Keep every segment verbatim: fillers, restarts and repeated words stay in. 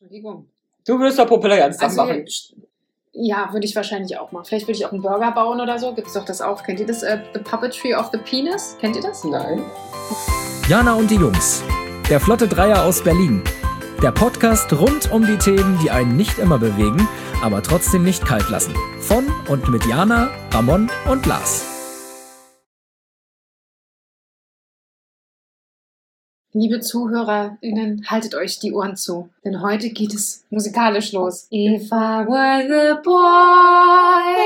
Entschuldigung. Du würdest doch Popularität Also, machen. ja, würde ich wahrscheinlich auch machen. Vielleicht würde ich auch einen Burger bauen oder so. Gibt es doch das auch. Kennt ihr das? Uh, the Puppetry of the Penis? Kennt ihr das? Nein. Jana und die Jungs. Der Flotte Dreier aus Berlin. Der Podcast rund um die Themen, die einen nicht immer bewegen, aber trotzdem nicht kalt lassen. Von und mit Jana, Ramon und Lars. Liebe ZuhörerInnen, haltet euch die Ohren zu, denn heute geht es musikalisch los. If I were the boy,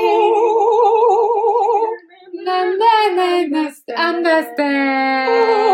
then I must understand.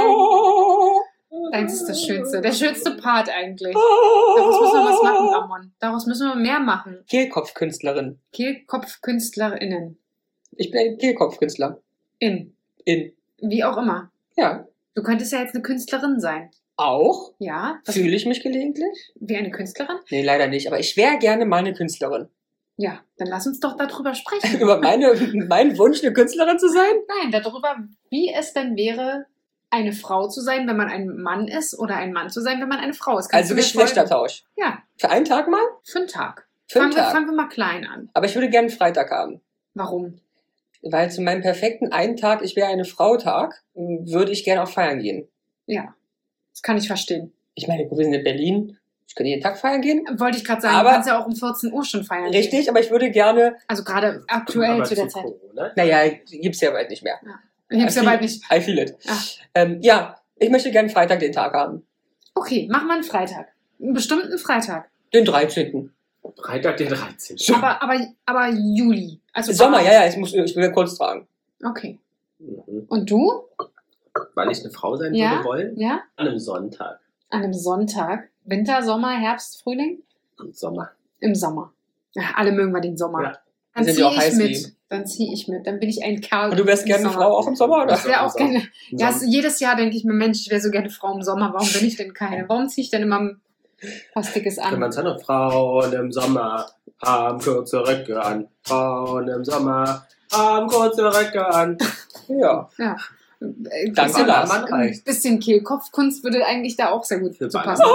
Das ist das Schönste, der schönste Part eigentlich. Daraus müssen wir was machen, Ramon. Daraus müssen wir mehr machen. Kehlkopfkünstlerin. KehlkopfkünstlerInnen. Ich bin ein Kehlkopfkünstler. In. In. Wie auch immer. Ja. Du könntest ja jetzt eine Künstlerin sein. Auch? Ja. Was, Fühle ich mich gelegentlich? wie eine Künstlerin? Nee, leider nicht. Aber ich wäre gerne mal eine Künstlerin. Ja, dann lass uns doch darüber sprechen. Über meine, meinen Wunsch, eine Künstlerin zu sein? Nein, darüber, wie es denn wäre, eine Frau zu sein, wenn man ein Mann ist, oder ein Mann zu sein, wenn man eine Frau ist. Kannst Also du mir Geschlechtertausch. folgen? Ja, Für einen Tag mal? für einen Tag. Für einen fangen, Tag. Wir, fangen wir mal klein an. Aber ich würde gerne einen Freitag haben. Warum? Weil zu meinem perfekten einen Tag, ich wäre eine Frau-Tag, würde ich gerne auch feiern gehen. Ja, das kann ich verstehen. Ich meine, wir sind in Berlin. Ich könnte jeden Tag feiern gehen. Wollte ich gerade sagen, Aber- du kannst ja auch um vierzehn Uhr schon feiern. Richtig, aber ich würde gerne, Also gerade aktuell Aber zu der zu Zeit. Corona? naja, gibt's ja bald nicht mehr. Ich hab's ja I bald feel- nicht. I feel it. Ach. Ähm, ja, ich möchte gerne Freitag den Tag haben. Okay, mach mal einen Freitag. Einen bestimmten Freitag. Den dreizehnten. Freitag der dreizehnte. Aber, aber, aber Juli. Also Sommer, ja, ja, ich, muss, ich will ja kurz tragen. Okay. Mhm. Und du? Weil ich eine Frau sein Ja. würde wollen? Ja? An einem Sonntag. An einem Sonntag. Winter, Sommer, Herbst, Frühling? Im Sommer. Im Sommer. Ja, alle mögen wir den Sommer. Ja. Dann Sind ziehe ja auch ich heiß mit. wie- Dann ziehe ich mit. Dann bin ich ein Kerl. Und du wärst im gerne eine Sommer. Frau auch im Sommer, oder? Ich wäre auch gerne. Im Ja, Sommer. es, jedes Jahr denke ich mir, Mensch, ich wäre so gerne Frau im Sommer. Warum bin ich denn keine? Warum ziehe ich denn immer was Dickes Wenn an? man sagt, Frauen im Sommer haben kurze Röcke an. Frauen im Sommer haben kurze Röcke an. Ja. Ja. Ein Danke, bisschen, Lars. Mann ein reicht. bisschen Kehlkopfkunst würde eigentlich da auch sehr gut Für zu Baller. passen.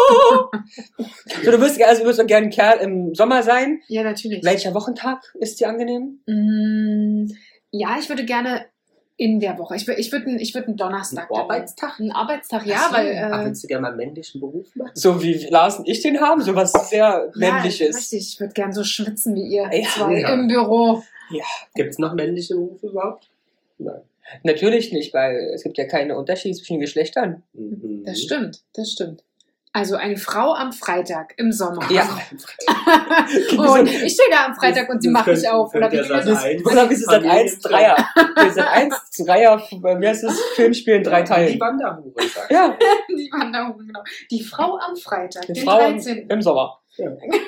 So, du wirst, also du wirst so gerne ein Kerl im Sommer sein. Ja, natürlich. Welcher Wochentag ist dir angenehm? Mm, Ja, ich würde gerne in der Woche. Ich, wür- ich würde ich würd einen Donnerstag. Ein Arbeitstag? Ein Arbeitstag, ja, Ach so. weil. Ach, Äh, willst du gerne mal einen männlichen Beruf machen? So wie Lars und ich den haben, so was sehr ja, männliches. richtig, ich würde gerne so schwitzen wie ihr Ja, zwei ja. im Büro. Gibt es noch männliche Berufe überhaupt? Nein. Natürlich nicht, weil es gibt ja keine Unterschiede zwischen den Geschlechtern. Mhm. Das stimmt, das stimmt. Also eine Frau am Freitag im Sommer. Ja. Und ich stehe da am Freitag und sie Das macht mich könnte- auf. Oder könnte wie ja das sein. ist. Eins. Oder wie ist es dann eins Dreier? Wir sind eins Dreier, wie heißt das? Filmspiel in drei Die Teilen. Wanderhure, sagst du. Ja, Die Wanderung, genau. Die Frau am Freitag, die den Frau im, dreizehnten im Sommer. Ja.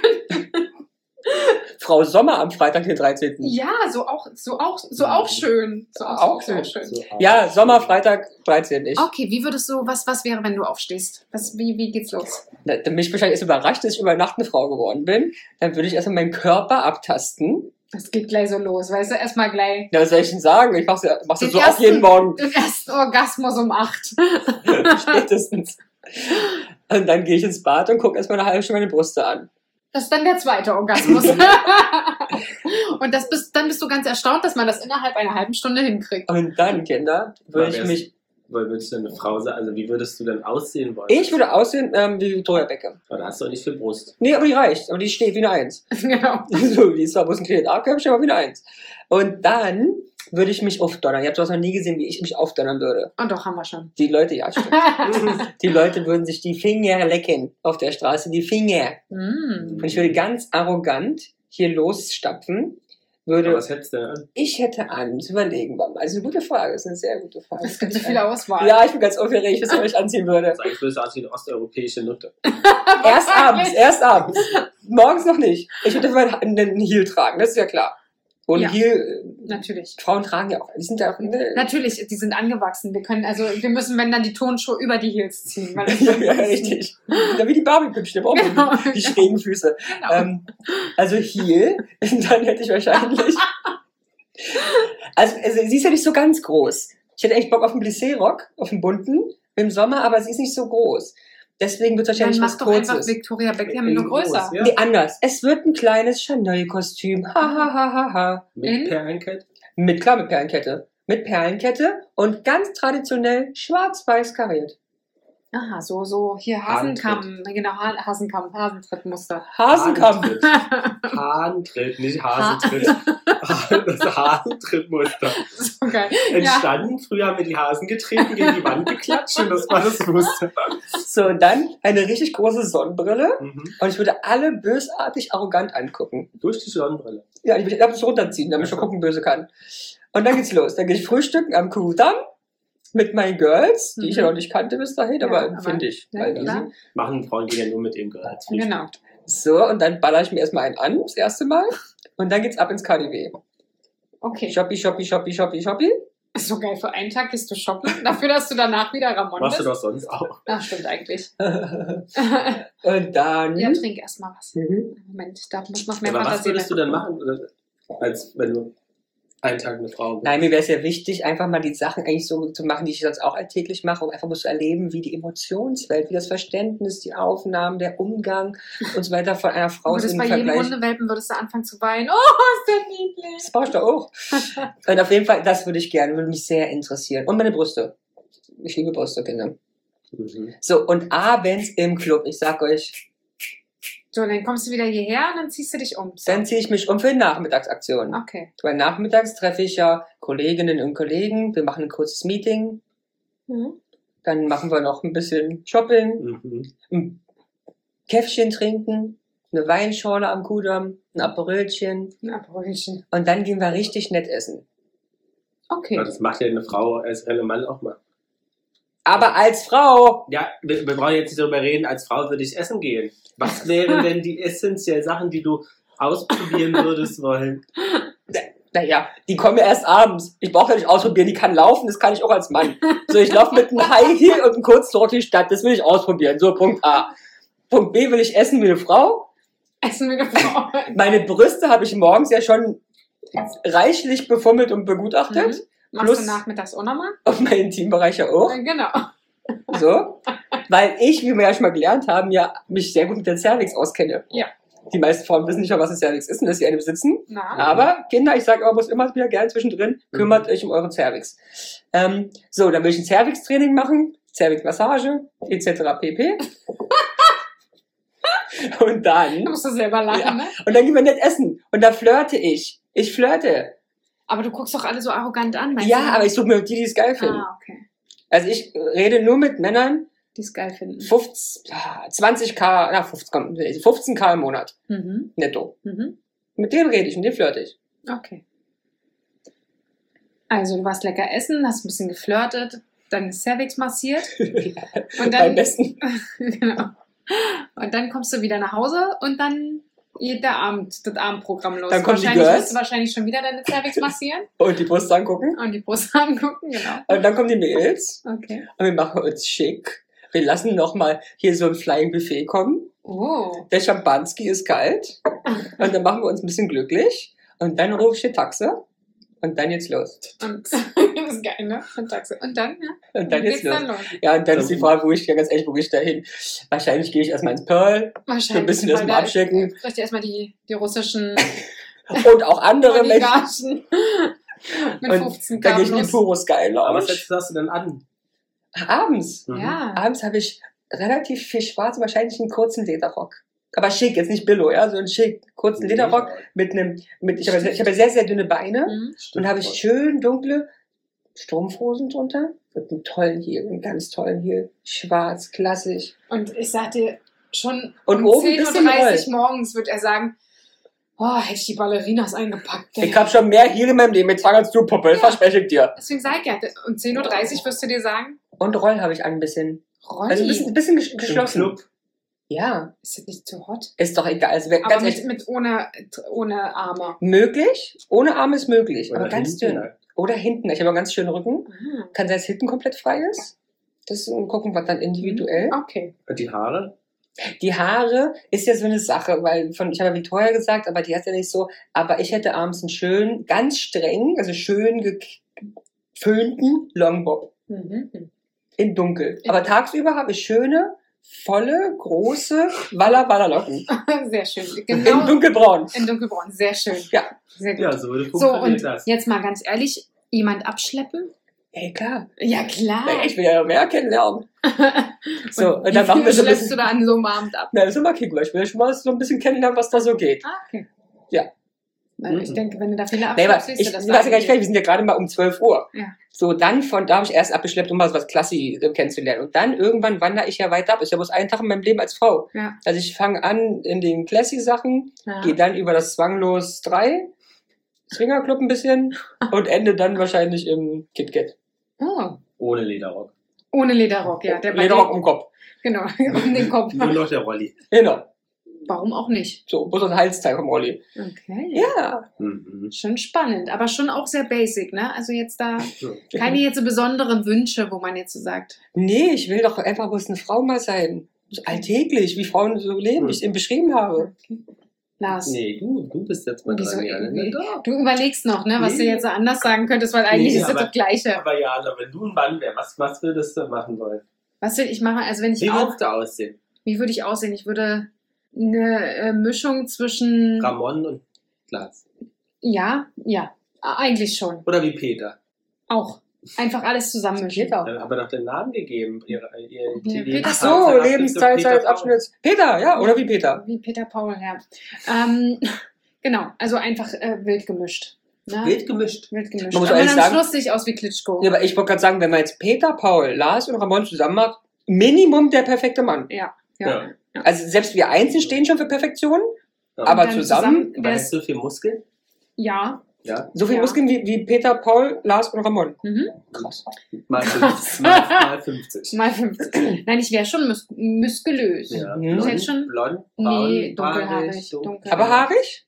Frau Sommer am Freitag, den dreizehnten. Ja, so auch, so auch, so auch schön. So auch, Auch sehr so. schön. So, Ja, Sommer, Freitag, dreizehnten. Ich, Okay, wie würdest du, was, was wäre, wenn du aufstehst? Was, wie, wie geht's los? Da- da mich wahrscheinlich erst überrascht, dass ich über Nacht eine Frau geworden bin. Dann würde ich erstmal meinen Körper abtasten. Das geht gleich so los, weißt du, erstmal gleich Ja, was soll ich denn sagen? Ich mach's ja, mach's ja Den so auch ersten- jeden Morgen. den ersten Orgasmus um acht. Spätestens. Und dann gehe ich ins Bad und gucke erstmal eine halbe Stunde meine Brüste an. Das ist dann der zweite Orgasmus. Und das bist, dann bist du ganz erstaunt, dass man das innerhalb einer halben Stunde hinkriegt. Und dann, Kinder, würde ich wär's- mich. Weil würdest du eine Frau sein? Also wie würdest du denn aussehen wollen? Ich würde aussehen ähm, wie Victoria Beckham. Aber da hast du auch nicht viel Brust. Nee, aber die reicht. Aber die steht wie eine Eins. Genau. So, die ist zwar bloß ein kleines A-Körbchen, aber wie eine Eins. Und dann würde ich mich aufdonnern. Ihr habt sowas noch nie gesehen, wie ich mich aufdonnern würde. Und doch, haben wir schon. Die Leute, ja, stimmt. Die Leute würden sich die Finger lecken auf der Straße. Die Finger. Mm. Und ich würde ganz arrogant hier losstapfen. Aber Würde, was hättest du denn an? ich hätte an, zu überlegen, Mama. Also eine gute Frage, das ist eine sehr gute Frage. Es gibt so viele Auswahl. Ja, ich bin ganz aufgeregt, ich weiß, was ich anziehen würde. Also eigentlich würdest du aussehen wie eine osteuropäische Nutte. Erst abends, erst abends. Morgens noch nicht. Ich würde mal einen Heel tragen, das ist ja klar. Und Ja. Heel, Natürlich. Frauen tragen ja auch, die sind ja auch, ne, Natürlich, die sind angewachsen. Wir können, also, wir müssen, wenn dann die Tonschuhe über die Heels ziehen. Weil das ja, ja, richtig. Ja, wie die Barbie-Püppchen, die, Genau. die schrägen Füße. Genau. Ähm, also Heel, dann hätte ich wahrscheinlich, also, also sie ist ja nicht so ganz groß. Ich hätte echt Bock auf einen Plissé-Rock, auf einen bunten, im Sommer, aber sie ist nicht so groß. Deswegen wird es Dann wahrscheinlich mach was doch einfach Kurzes. Victoria Beckham In nur groß, größer. ja. Nee, anders. Es wird ein kleines Chanel-Kostüm. Ha, ha, ha, ha, ha. Mit In? Perlenkette. Mit, klar, mit Perlenkette. Mit Perlenkette und ganz traditionell schwarz-weiß kariert. Aha, so, so, hier Hasenkamm, genau, Ha- Hasenkamm, Hasentrittmuster. Hasenkamm. Hahntritt. Hahntritt, nicht Hasentritt. Das Hasentrittmuster. So geil. Ja. Entstanden, früher haben wir die Hasen getreten, gegen die Wand geklatscht und das war das Muster. So, und dann eine richtig große Sonnenbrille. Mhm. Und ich würde alle bösartig arrogant angucken. Durch die Sonnenbrille. Ja, ich würde das runterziehen, damit ich schon gucken böse kann. Und dann geht's los. Dann gehe ich frühstücken am Kuhdamm mit meinen Girls, die Mhm. ich ja noch nicht kannte bis dahin, Ja, aber aber- finde ich. Ja, Weil klar. easy. Machen Frauen gehen ja nur mit dem Gehalt. Genau. So, und dann baller ich mir erstmal einen an, das erste Mal. Und dann geht's ab ins K D W. Okay. Shoppi, shoppi, shoppi, shoppi, shoppi. Ist so geil, für einen Tag gehst du shoppen, dafür, dass du danach wieder Ramon Machst du bist. doch sonst auch. Ach, stimmt eigentlich. Und dann... Ja, trink erstmal was. Mhm. Moment, da muss noch mehr Aber was Fantasie würdest du rein. denn machen, als wenn du einen Tag eine Frau bist? Nein, mir wäre es ja wichtig, einfach mal die Sachen eigentlich so zu machen, die ich sonst auch alltäglich mache, um einfach mal zu erleben, wie die Emotionswelt, wie das Verständnis, die Aufnahmen, der Umgang und so weiter von einer Frau Du ist würdest im bei jedem Vergleich. Hundewelpen würdest du anfangen zu weinen. Oh, ist der niedlich. Das brauche ich doch auch. Und auf jeden Fall, das würde ich gerne, würde mich sehr interessieren. Und meine Brüste. Ich liebe Brüste, Kinder. Mhm. So, und abends im Club, ich sag euch, So, dann kommst du wieder hierher und dann ziehst du dich um. So. dann ziehe ich mich um für eine Nachmittagsaktion. Okay. Weil nachmittags treffe ich ja Kolleginnen und Kollegen, wir machen ein kurzes Meeting, Mhm. dann machen wir noch ein bisschen Shopping, Mhm. ein Käffchen trinken, eine Weinschorle am Kudamm, ein Aperölchen Ein Aperolchen. und dann gehen wir richtig nett essen. Okay. Ja, das macht ja eine Frau als ein Mann auch mal. Aber als Frau, Ja, wir, wir brauchen jetzt nicht darüber reden, als Frau würde ich essen gehen. Was wären denn die essentiellen Sachen, die du ausprobieren würdest wollen? naja, die kommen ja erst abends. Ich brauche ja nicht ausprobieren, die kann laufen, das kann ich auch als Mann. So, ich laufe mit einem High Heel und einem Kurzschuh durch die Stadt, das will ich ausprobieren. So, Punkt A. Punkt B, will ich essen wie eine Frau. Essen wir Frau. Meine Brüste habe ich morgens ja schon reichlich befummelt und begutachtet. Mhm. Machst Plus- du nachmittags auch nochmal? Und meinen Intimbereich ja auch. Äh, Genau. So. Weil ich, wie wir ja schon mal gelernt haben, ja mich sehr gut mit der Cervix auskenne. Ja. Die meisten Frauen wissen nicht mal, was eine Cervix ist und dass sie eine besitzen. Na, Aber Kinder, ich sage aber bloß immer wieder gerne zwischendrin, kümmert euch um eure Cervix. Ähm, so, dann will ich ein Cervix-Training machen, Cervix-Massage, et cetera pp. Und dann, da musst du selber lachen, Ja. ne? und dann gehen wir nett essen. Und da flirte ich. Ich flirte. Aber du guckst doch alle so arrogant an, meinst Ja, du? aber ich suche mir die, die es geil finden. Ah, okay. Also ich rede nur mit Männern, Die es geil finden. fünfzig, zwanzig K, na, fünfzehn, komm, fünfzehn K im Monat. Mhm. Netto. Mhm. Mit denen rede ich, mit denen flirte ich. Okay. Also, du warst lecker essen, hast ein bisschen geflirtet, dann Cervix massiert. Und Beim dann, besten. genau. Und dann kommst du wieder nach Hause und dann geht der Abend, das Abendprogramm los. Dann kommen die wahrscheinlich Girls. wirst du wahrscheinlich schon wieder deine Cervix massieren Und die Brust angucken. und die Brust angucken, genau. Und dann kommen die Mädels. Okay. Und wir machen uns schick. Wir lassen noch mal hier so ein Flying Buffet kommen. Oh. Der Champanski ist kalt. Und dann machen wir uns ein bisschen glücklich. Und dann rufe ich die Taxe. Und dann geht's los. Und das ist geil, ne? Und Taxe. Und dann, ja? Und dann geht's geht's los. dann los. Ja, und dann ist die Frage, wo ich, ja ganz ehrlich, wo gehe ich da hin? Wahrscheinlich gehe ich erstmal ins Pearl. Wahrscheinlich. So ein bisschen weil erstmal da- abchecken. Vielleicht erstmal die, die russischen Und auch andere Menschen. Oligarchen mit Und fünfzehn dann gehe ich in die Kabels. Puro Sky Aber was Lounge. setzt hast du denn an? Abends. Mhm. Ja. Abends habe ich relativ viel schwarz, wahrscheinlich einen kurzen Lederrock. Aber schick, jetzt nicht Billo, ja, so ein schick, kurzen Lederrock mit einem, mit, ich habe ich habe sehr, sehr dünne Beine Mhm. und da habe ich schön dunkle Strumpfhosen drunter mit einem tollen Heel, einem ganz tollen Heel, schwarz, klassisch. Und ich sag dir, schon Und um oben ein zehn Uhr bisschen dreißig Roll. morgens wird er sagen, oh, hätte ich die Ballerinas eingepackt. ey. Ich habe schon mehr Heel in meinem Leben getragen als du, Puppe, Ja. verspreche ich dir. Deswegen sag ich ja, um zehn Uhr dreißig wirst du dir sagen, Und Roll habe ich an ein bisschen, Rolli, also ein bisschen, ein bisschen gesch- Im geschlossen. Club. Ja, ist das nicht zu hot? ist doch egal. Also, wer- Aber ganz mit, ehrlich, mit ohne, ohne Arme. möglich, ohne Arm ist möglich, Oder aber ganz hinten, dünn. halt. Oder hinten, ich habe einen ganz schönen Rücken. Ah, Kann sein, dass hinten komplett frei ist. Das und gucken wir dann individuell. okay. Und die Haare? Die Haare ist ja so eine Sache, weil von, ich habe ja Victoria gesagt, aber die hat ja nicht so, aber ich hätte abends einen schönen, ganz streng, also schön geföhnten Longbob Mhm. in dunkel. Aber tagsüber habe ich schöne, volle, große Walla-Walla-Locken. Sehr schön. In Genau. dunkelbraun. In dunkelbraun. Sehr schön. Ja. Sehr gut. Ja, so würde So, funktioniert und das. jetzt mal ganz ehrlich, jemand abschleppen? Ey, klar. Ja, klar. Ja, ich will ja mehr kennenlernen. So, und, wie dann machen viel wir so ein schleppst bisschen. du da an so einem Abend ab? Na, das ist immer kicken, weil ich will ja schon mal so ein bisschen kennenlernen, was da so geht. Ah, okay. Ja. Weil ich Mhm. denke, wenn du da viele Nee, aber abschleppst, ich, siehst ich du das weiß ja gar nicht eigentlich. fertig, wir sind ja gerade mal um zwölf Uhr. Ja. So, dann von da habe ich erst abgeschleppt, um mal was Klassi äh, kennenzulernen. Und dann irgendwann wandere ich ja weiter ab. Ist ja bloß ein Tag in meinem Leben als Frau. Ja. Also ich fange an in den Classy-Sachen, Ja. gehe dann über das Zwanglos drei, Swingerclub ein bisschen und ende dann wahrscheinlich im KitKat. Oh. Ohne Lederrock. Ohne Lederrock, ja. Der bei Lederrock dir- um Kopf. Genau, um den Kopf. Nur noch der Rolli. Genau. Warum auch nicht? So, bloß ein Halsteil vom Rolli. Okay. Ja. Mhm. Schon spannend, aber schon auch sehr basic, ne? Also jetzt da Ja. keine jetzt so besonderen Wünsche, wo man jetzt so sagt. Nee, ich will doch einfach bloß eine Frau mal sein. So alltäglich, wie Frauen so leben, wie ich es eben beschrieben habe. Lars, Nee, du, du bist jetzt mal Wieso dran, Jana. irgendwie? Na doch. du überlegst noch, ne, was Nee. du jetzt so anders sagen könntest, weil eigentlich Nee, ist das aber- das Gleiche. Aber Jana, wenn du ein Mann wärst, was, was würdest du machen wollen? Was will ich machen? Also wenn ich Wie auch, würdest du aussehen? wie würde ich aussehen? Ich würde eine äh, Mischung zwischen, Ramon und Glas. ja, ja, eigentlich schon. Oder wie Peter? Auch. Einfach alles zusammenmischen. Peter. Dann aber doch den Namen gegeben. Ihre, ihr, Ja, die Peter- Ach so, Lebenszeit- Lebenszeit, Peter Zeit, Abschnitt. Peter, ja, oder wie Peter? Wie Peter Paul, ja. Ähm, genau, also einfach äh, wild gemischt. Ne? Paul. Wild gemischt. Wild gemischt. Man muss Aber ehrlich dann sagen- lustig aus wie Klitschko. Ja, aber ich wollte gerade sagen, wenn man jetzt Peter, Paul, Lars und Ramon zusammen macht, Minimum der perfekte Mann. Ja, Ja. ja. Also selbst wir einzeln stehen schon für Perfektion, Ja. aber dann zusammen, zusammen- Aber hast du viel Muskeln? Ja. Ja. so viel Ja. Muskeln wie, wie Peter, Paul, Lars und Ramon. Mhm. Krass. Mal Krass. fünfzig. Mal, mal fünfzig. Mal fünfzig. Nein, ich wäre schon mus muskulös. Ja. Mhm. Ich hätte Blond, schon- blond, Nee, braun, dunkelhaarig. haarig, so. Dunkel. Aber haarig?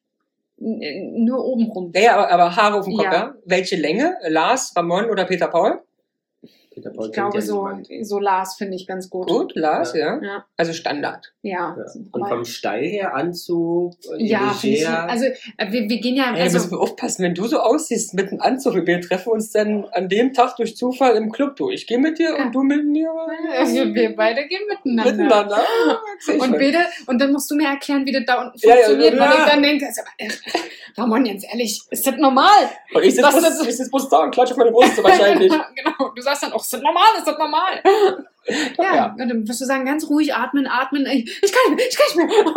N- Nur obenrum. Ja, ja, aber, aber Haare auf dem Kopf, Ja. ja. Welche Länge? Lars, Ramon oder Peter, Paul? Peter Paul Ich kennt glaube, ja so, niemand. so Lars finde ich ganz gut. Gut, Lars, ja. Ja, Also Standard. ja. Ja. Und Aber- vom Style her, Anzug, ja, finde ich. leger. Also, äh, wir, wir gehen ja. Ey, müssen Also, wir aufpassen, wenn du so aussiehst mit einem Anzug, wir treffen uns dann an dem Tag durch Zufall im Club, du. Ich gehe mit dir Ja. und du mit mir. also wir beide gehen miteinander. Miteinander. Seh ich Und, schon. bitte, und dann musst du mir erklären, wie das da unten Ja, ja, funktioniert, ja. weil ich dann denke, also, äh, Ramon, ganz ehrlich, ist das normal? Und ich sitze Was bloß, ist- ich sitz bloß da und klatsche auf meine Brust wahrscheinlich. Genau, du sagst dann, oh, ist das normal, ist das normal? Ja, Ja. und dann wirst du sagen, ganz ruhig atmen, atmen, ich, ich kann nicht mehr, ich kann nicht mehr.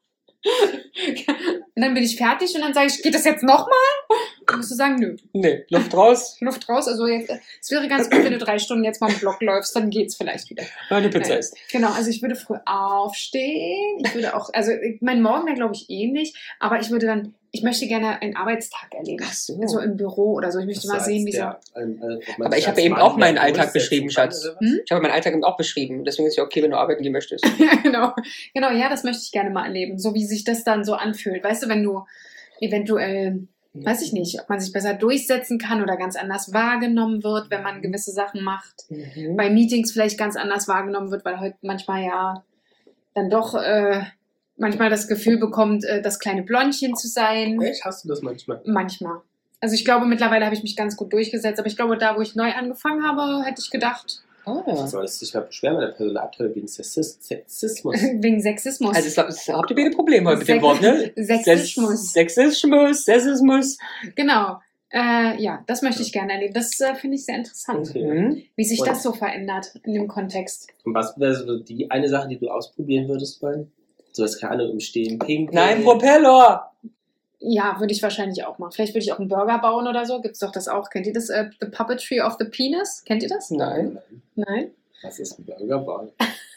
Und dann bin ich fertig und dann sage ich, geht das jetzt nochmal? Dann musst du sagen, nö, Nee, Luft raus, Luft raus. Also jetzt, äh, es wäre ganz gut, wenn du drei Stunden jetzt mal im Block läufst, dann geht's vielleicht wieder. eine Pizza Nein. isst. Genau, also ich würde früh aufstehen. Ich würde auch, also mein Morgen wäre, glaube ich, ähnlich, aber ich würde dann, ich möchte gerne einen Arbeitstag erleben. Ach so. So im Büro oder so. Ich möchte mal sehen, wie so. Aber ich habe eben auch meinen Alltag beschrieben, Schatz. Hm? Ich habe meinen Alltag eben auch beschrieben. Deswegen ist es ja okay, wenn du arbeiten gehen möchtest. Ja, genau. Genau, ja, das möchte ich gerne mal erleben. So wie sich das dann so anfühlt. Weißt du, wenn du eventuell, weiß ich nicht, ob man sich besser durchsetzen kann oder ganz anders wahrgenommen wird, wenn man gewisse Sachen macht. Mhm. Bei Meetings vielleicht ganz anders wahrgenommen wird, weil heute manchmal ja dann doch äh, manchmal das Gefühl bekommt, äh, das kleine Blondchen zu sein. Echt? Hast du das manchmal? Manchmal. Also ich glaube, mittlerweile habe ich mich ganz gut durchgesetzt, aber ich glaube, da, wo ich neu angefangen habe, hätte ich gedacht, Ah. Sollst dich mal beschweren bei der Personalabteilung wegen Sexis- Sexismus. wegen Sexismus. Also, ich glaub, das habt ihr wieder ein Problem heute mit dem Sex- Wort, ne? Sexismus. Sexismus, Sexismus. Genau. Äh, ja, das möchte ich gerne erleben. Das äh, finde ich sehr interessant, Okay. Mhm. wie sich Und- das so verändert in dem Kontext. Und was wäre so die eine Sache, die du ausprobieren würdest wollen? So was keine Ahnung, im Stehen pinkeln. Nein, Propeller! Ja, würde ich wahrscheinlich auch machen. Vielleicht würde ich auch einen Burger bauen oder so. Gibt's doch das auch. Kennt ihr das? Äh, The Puppetry of the Penis? Kennt ihr das? Nein. Nein? Was ist ein Burgerball?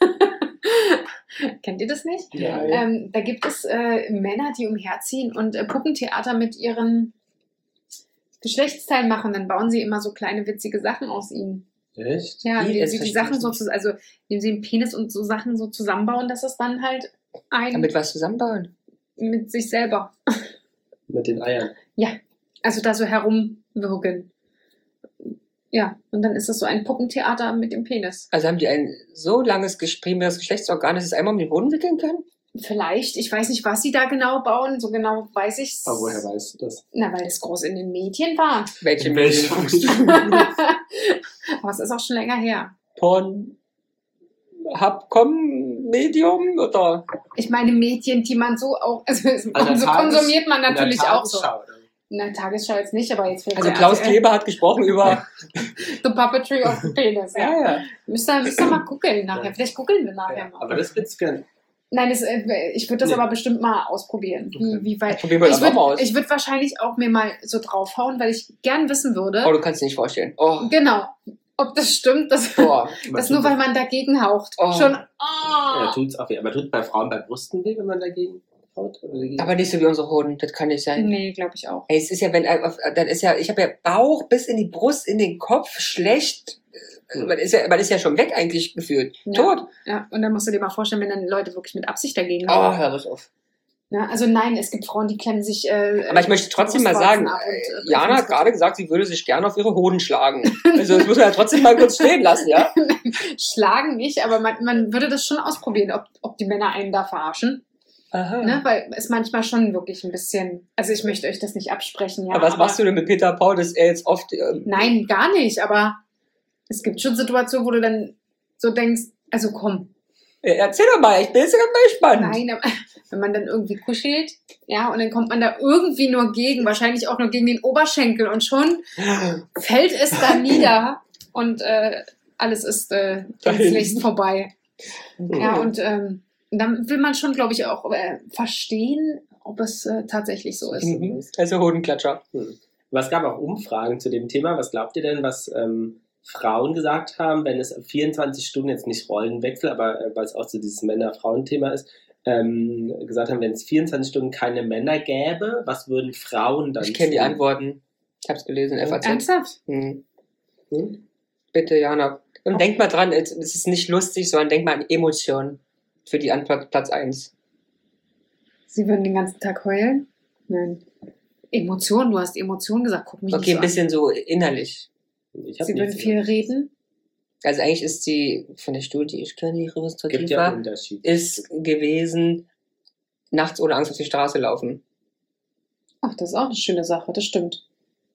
Kennt ihr das nicht? Nein. Ähm, da gibt es äh, Männer, die umherziehen und äh, Puppentheater mit ihren Geschlechtsteilen machen. Dann bauen sie immer so kleine witzige Sachen aus ihnen. Echt? Ja, Wie? indem Jetzt sie die verstehe Sachen ich so nicht. zu, also indem sie einen Penis und so Sachen so zusammenbauen, dass es dann halt ein Damit was zusammenbauen. mit sich selber. Mit den Eiern. Also da so herumwirken. Ja, und dann ist das so ein Puppentheater mit dem Penis. Also haben die ein so langes ges- primäres Geschlechtsorgan, dass sie es einmal um den Boden wickeln können? Vielleicht, ich weiß nicht, was sie da genau bauen, so genau weiß ich's. Aber woher weißt du das? Na, weil das groß in den Medien war. Welche Welche Milch guckst du? Aber es ist auch schon länger her. Porn. Hab-Komm-Medium oder? Ich meine Medien, die man so auch, also Also so Tages- konsumiert man natürlich in der auch so. Tagesschau, oder? In der Tagesschau jetzt nicht, aber jetzt Also Klaus Kleber hat gesprochen über... The Puppetry of the Penis, ja. ja, ja. Müsst ihr, müsst ihr mal googeln nachher. Vielleicht googeln wir nachher Ja, mal. aber das wird's gerne. Nein, das, äh, ich würde das Nee. aber bestimmt mal ausprobieren. Wie, wie weit. Probieren wir Ich das auch mal aus. würde ich würd wahrscheinlich auch mir mal so draufhauen, weil ich gern wissen würde. Oh, du kannst dir nicht vorstellen. Oh, Genau. Ob das stimmt, dass, boah. dass nur weil man dagegen haucht. Oh. Schon. Ja, Oh. tut's auch weh. Aber tut bei Frauen bei Brüsten weh, wenn man dagegen haut? Oder dagegen? Aber nicht so wie unsere Hoden, das kann nicht sein. Nee, glaube ich auch. Ey, es ist ja, wenn, dann ist ja, ich habe ja Bauch bis in die Brust, in den Kopf, schlecht. Man ist ja, man ist ja schon weg eigentlich gefühlt. Ja. Tot. Ja, und dann musst du dir mal vorstellen, wenn dann Leute wirklich mit Absicht dagegen Oh, hauen. hör das auf. Ja, also nein, es gibt Frauen, die klemmen sich. Äh, Aber ich möchte trotzdem mal Brustwarzen sagen, ab und, äh, äh, Jana hat gerade gesagt, sie würde sich gerne auf ihre Hoden schlagen. Also das muss man ja trotzdem mal kurz stehen lassen, ja? Schlagen nicht, aber man, man würde das schon ausprobieren, ob, ob die Männer einen da verarschen. Aha. Ne? Weil es manchmal schon wirklich ein bisschen. Also ich möchte euch das nicht absprechen, ja. aber was machst du denn mit Peter Paul, dass er jetzt oft... Ähm, Nein, gar nicht, aber es gibt schon Situationen, wo du dann so denkst, also komm. erzähl doch mal, ich bin jetzt ganz gespannt. Nein, aber wenn man dann irgendwie kuschelt, ja, und dann kommt man da irgendwie nur gegen, wahrscheinlich auch nur gegen den Oberschenkel und schon fällt es da nieder und äh, alles ist äh, gänzlich vorbei. Ja, und ähm, dann will man schon, glaube ich, auch äh, verstehen, ob es äh, tatsächlich so ist. Mhm. Also Hodenklatscher. Hm. Aber es gab auch Umfragen zu dem Thema. Was glaubt ihr denn, was ähm, Frauen gesagt haben, wenn es vierundzwanzig Stunden, jetzt nicht Rollenwechsel, aber äh, weil es auch so dieses Männer-Frauen-Thema ist, ähm, gesagt haben, wenn es vierundzwanzig Stunden keine Männer gäbe, was würden Frauen dann Ich kenne die tun? Antworten. Ich hab's gelesen, F A Z. Ernsthaft? Hm. Hm? Bitte, Jana. Und denk mal dran, es es ist nicht lustig, sondern denk mal an Emotionen für die Antwort Platz eins. Sie würden den ganzen Tag heulen? Nein. Emotionen, du hast Emotionen gesagt, guck mich Okay, ein nicht bisschen so innerlich. Ich so hab an. Sie würden nichts viel gesagt. reden? Also eigentlich ist sie von der Studie, die ich kenne, die Gibt repräsentativ ja war, Unterschied. ist gewesen, nachts ohne Angst auf die Straße laufen. Ach, das ist auch eine schöne Sache, das stimmt.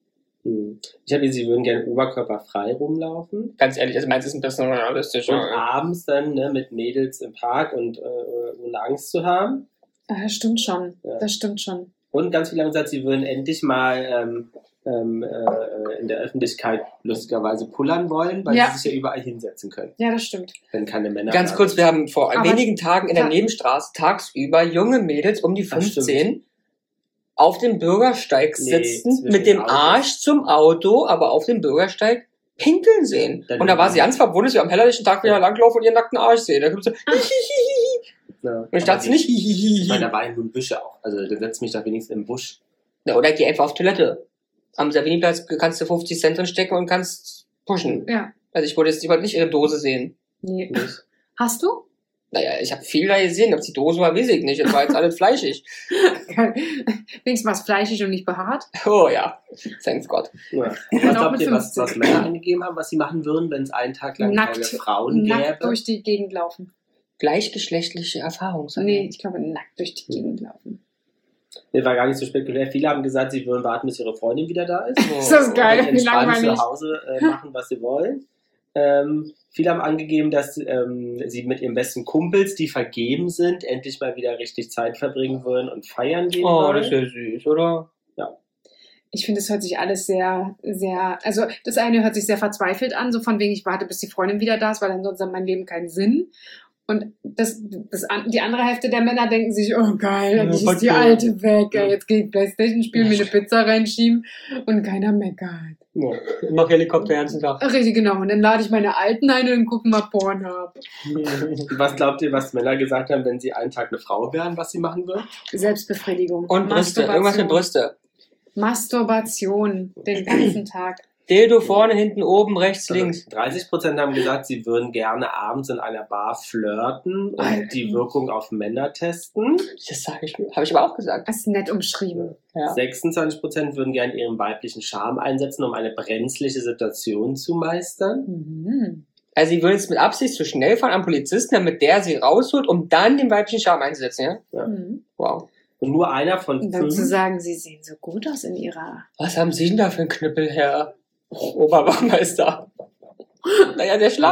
Hm. Ich habe, sie würden gerne oberkörperfrei rumlaufen. Ganz ehrlich, also meins ist ein bisschen realistisch. Und abends dann ne, mit Mädels im Park und äh, ohne Angst zu haben. Ah, das stimmt schon, Ja. das stimmt schon. Und ganz viele haben gesagt, sie würden endlich mal ähm, ähm, äh, in der Öffentlichkeit lustigerweise pullern wollen, weil Ja. sie sich ja überall hinsetzen können, Ja, das stimmt. wenn keine Männer Ganz da kurz, sind. wir haben vor Aber- wenigen Tagen in der Ja. Nebenstraße tagsüber junge Mädels um die Das fünfzehn auf dem Bürgersteig Nee, sitzen, zwischen mit dem Autos. Arsch zum Auto, aber auf dem Bürgersteig pinkeln sehen. Dann- Und da war sie ganz verwundert, dass wir am hellerlichen Tag wieder langlaufen und ihren nackten Arsch sehen. Da kommt so, Ja. und ich dachte Aber nicht, die- hihihi. Ich meine, da waren nun Büsche auch. Also dann setzt mich doch wenigstens im Busch. Ja, oder geh einfach auf Toilette. Am Savini-Platz kannst du fünfzig Cent drin stecken und kannst pushen. Ja. Also ich wollte jetzt ich wollte nicht ihre Dose sehen. Nee. Nicht? Hast du? Naja, ich habe viel da gesehen, ob die Dose war, weiß ich nicht. Es war jetzt alles fleischig. Wenigstens war es fleischig und nicht behaart. Oh ja, thanks Gott. Ja. Was Auch glaubt mit ihr, was, fünfzig. was Männer angegeben haben, was sie machen würden, wenn es einen Tag lang Nackt, keine Frauen nackt gäbe? durch die Gegend laufen. Gleichgeschlechtliche Erfahrung. sagen Nee, wir. ich glaube, nackt durch die Gegend laufen. Nee, war gar nicht so spekulär. Viele haben gesagt, sie würden warten, bis ihre Freundin wieder da ist. Oh. Ist das geil, Und wie entspannt langweilig. zu Hause äh, machen, was sie wollen. Ähm, viele haben angegeben, dass ähm, sie mit ihren besten Kumpels, die vergeben sind, endlich mal wieder richtig Zeit verbringen würden und feiern gehen Oh, wollen. das ist ja süß, oder? Ich finde, es hört sich alles sehr, sehr, also das eine hört sich sehr verzweifelt an, so von wegen, ich warte, bis die Freundin wieder da ist, weil ansonsten hat mein Leben keinen Sinn. Und das, das, an- die andere Hälfte der Männer denken sich, oh geil, endlich Ja, ist die Gott, alte weg, ey, Ja. jetzt geht Playstation spielen, mir eine Pizza reinschieben und keiner meckert. Ja. Ich mach Helikopter den ganzen Tag. Richtig, genau. Und dann lade ich meine Alten ein und gucken mal Pornhub. Was glaubt ihr, was Männer gesagt haben, wenn sie einen Tag eine Frau wären, was sie machen würden? Selbstbefriedigung. Und Brüste, irgendwas mit Brüste. Masturbation den ganzen Tag. Dildo vorne, hinten, oben, rechts, Also links. dreißig Prozent haben gesagt, sie würden gerne abends in einer Bar flirten und Alter. die Wirkung auf Männer testen. Das sage ich, habe ich aber auch gesagt. Das ist nett umschrieben. Ja. sechsundzwanzig Prozent würden gerne ihren weiblichen Charme einsetzen, um eine brenzliche Situation zu meistern. Mhm. Also sie würden jetzt mit Absicht zu schnell fahren am Polizisten, damit der sie rausholt, um dann den weiblichen Charme einzusetzen, ja? Ja. Mhm. Wow. Und nur einer von Und dann zu fünf, sagen, sie sehen so gut aus in ihrer. Was haben Sie denn da für einen Knüppel, Herr Oberbaumeister? Naja, der Schlag.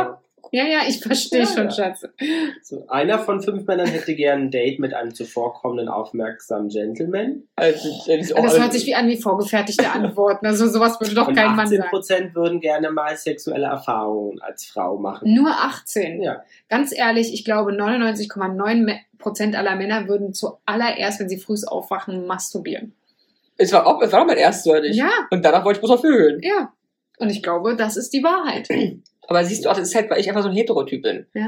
Ja, ja, ich verstehe Ja, schon, ja. Schatz. So, einer von fünf Männern hätte gern ein Date mit einem zuvorkommenden, aufmerksamen Gentleman. Also, das ist auch Das alles- hört sich wie an wie vorgefertigte Antworten. Also sowas würde doch Und kein Mann achtzehn sagen. Prozent würden gerne mal sexuelle Erfahrungen als Frau machen. Nur achtzehn. Ja. Ganz ehrlich, ich glaube neunundneunzig Komma neun Prozent aller Männer würden zuallererst, wenn sie früh aufwachen, masturbieren. Es war auch, es war auch mein erstes, oder nicht? Ja, Und danach wollte ich bloß noch vögeln. ja. Und ich glaube, das ist die Wahrheit. Aber siehst du auch, das ist halt, weil ich einfach so ein Heterotyp bin. Ja.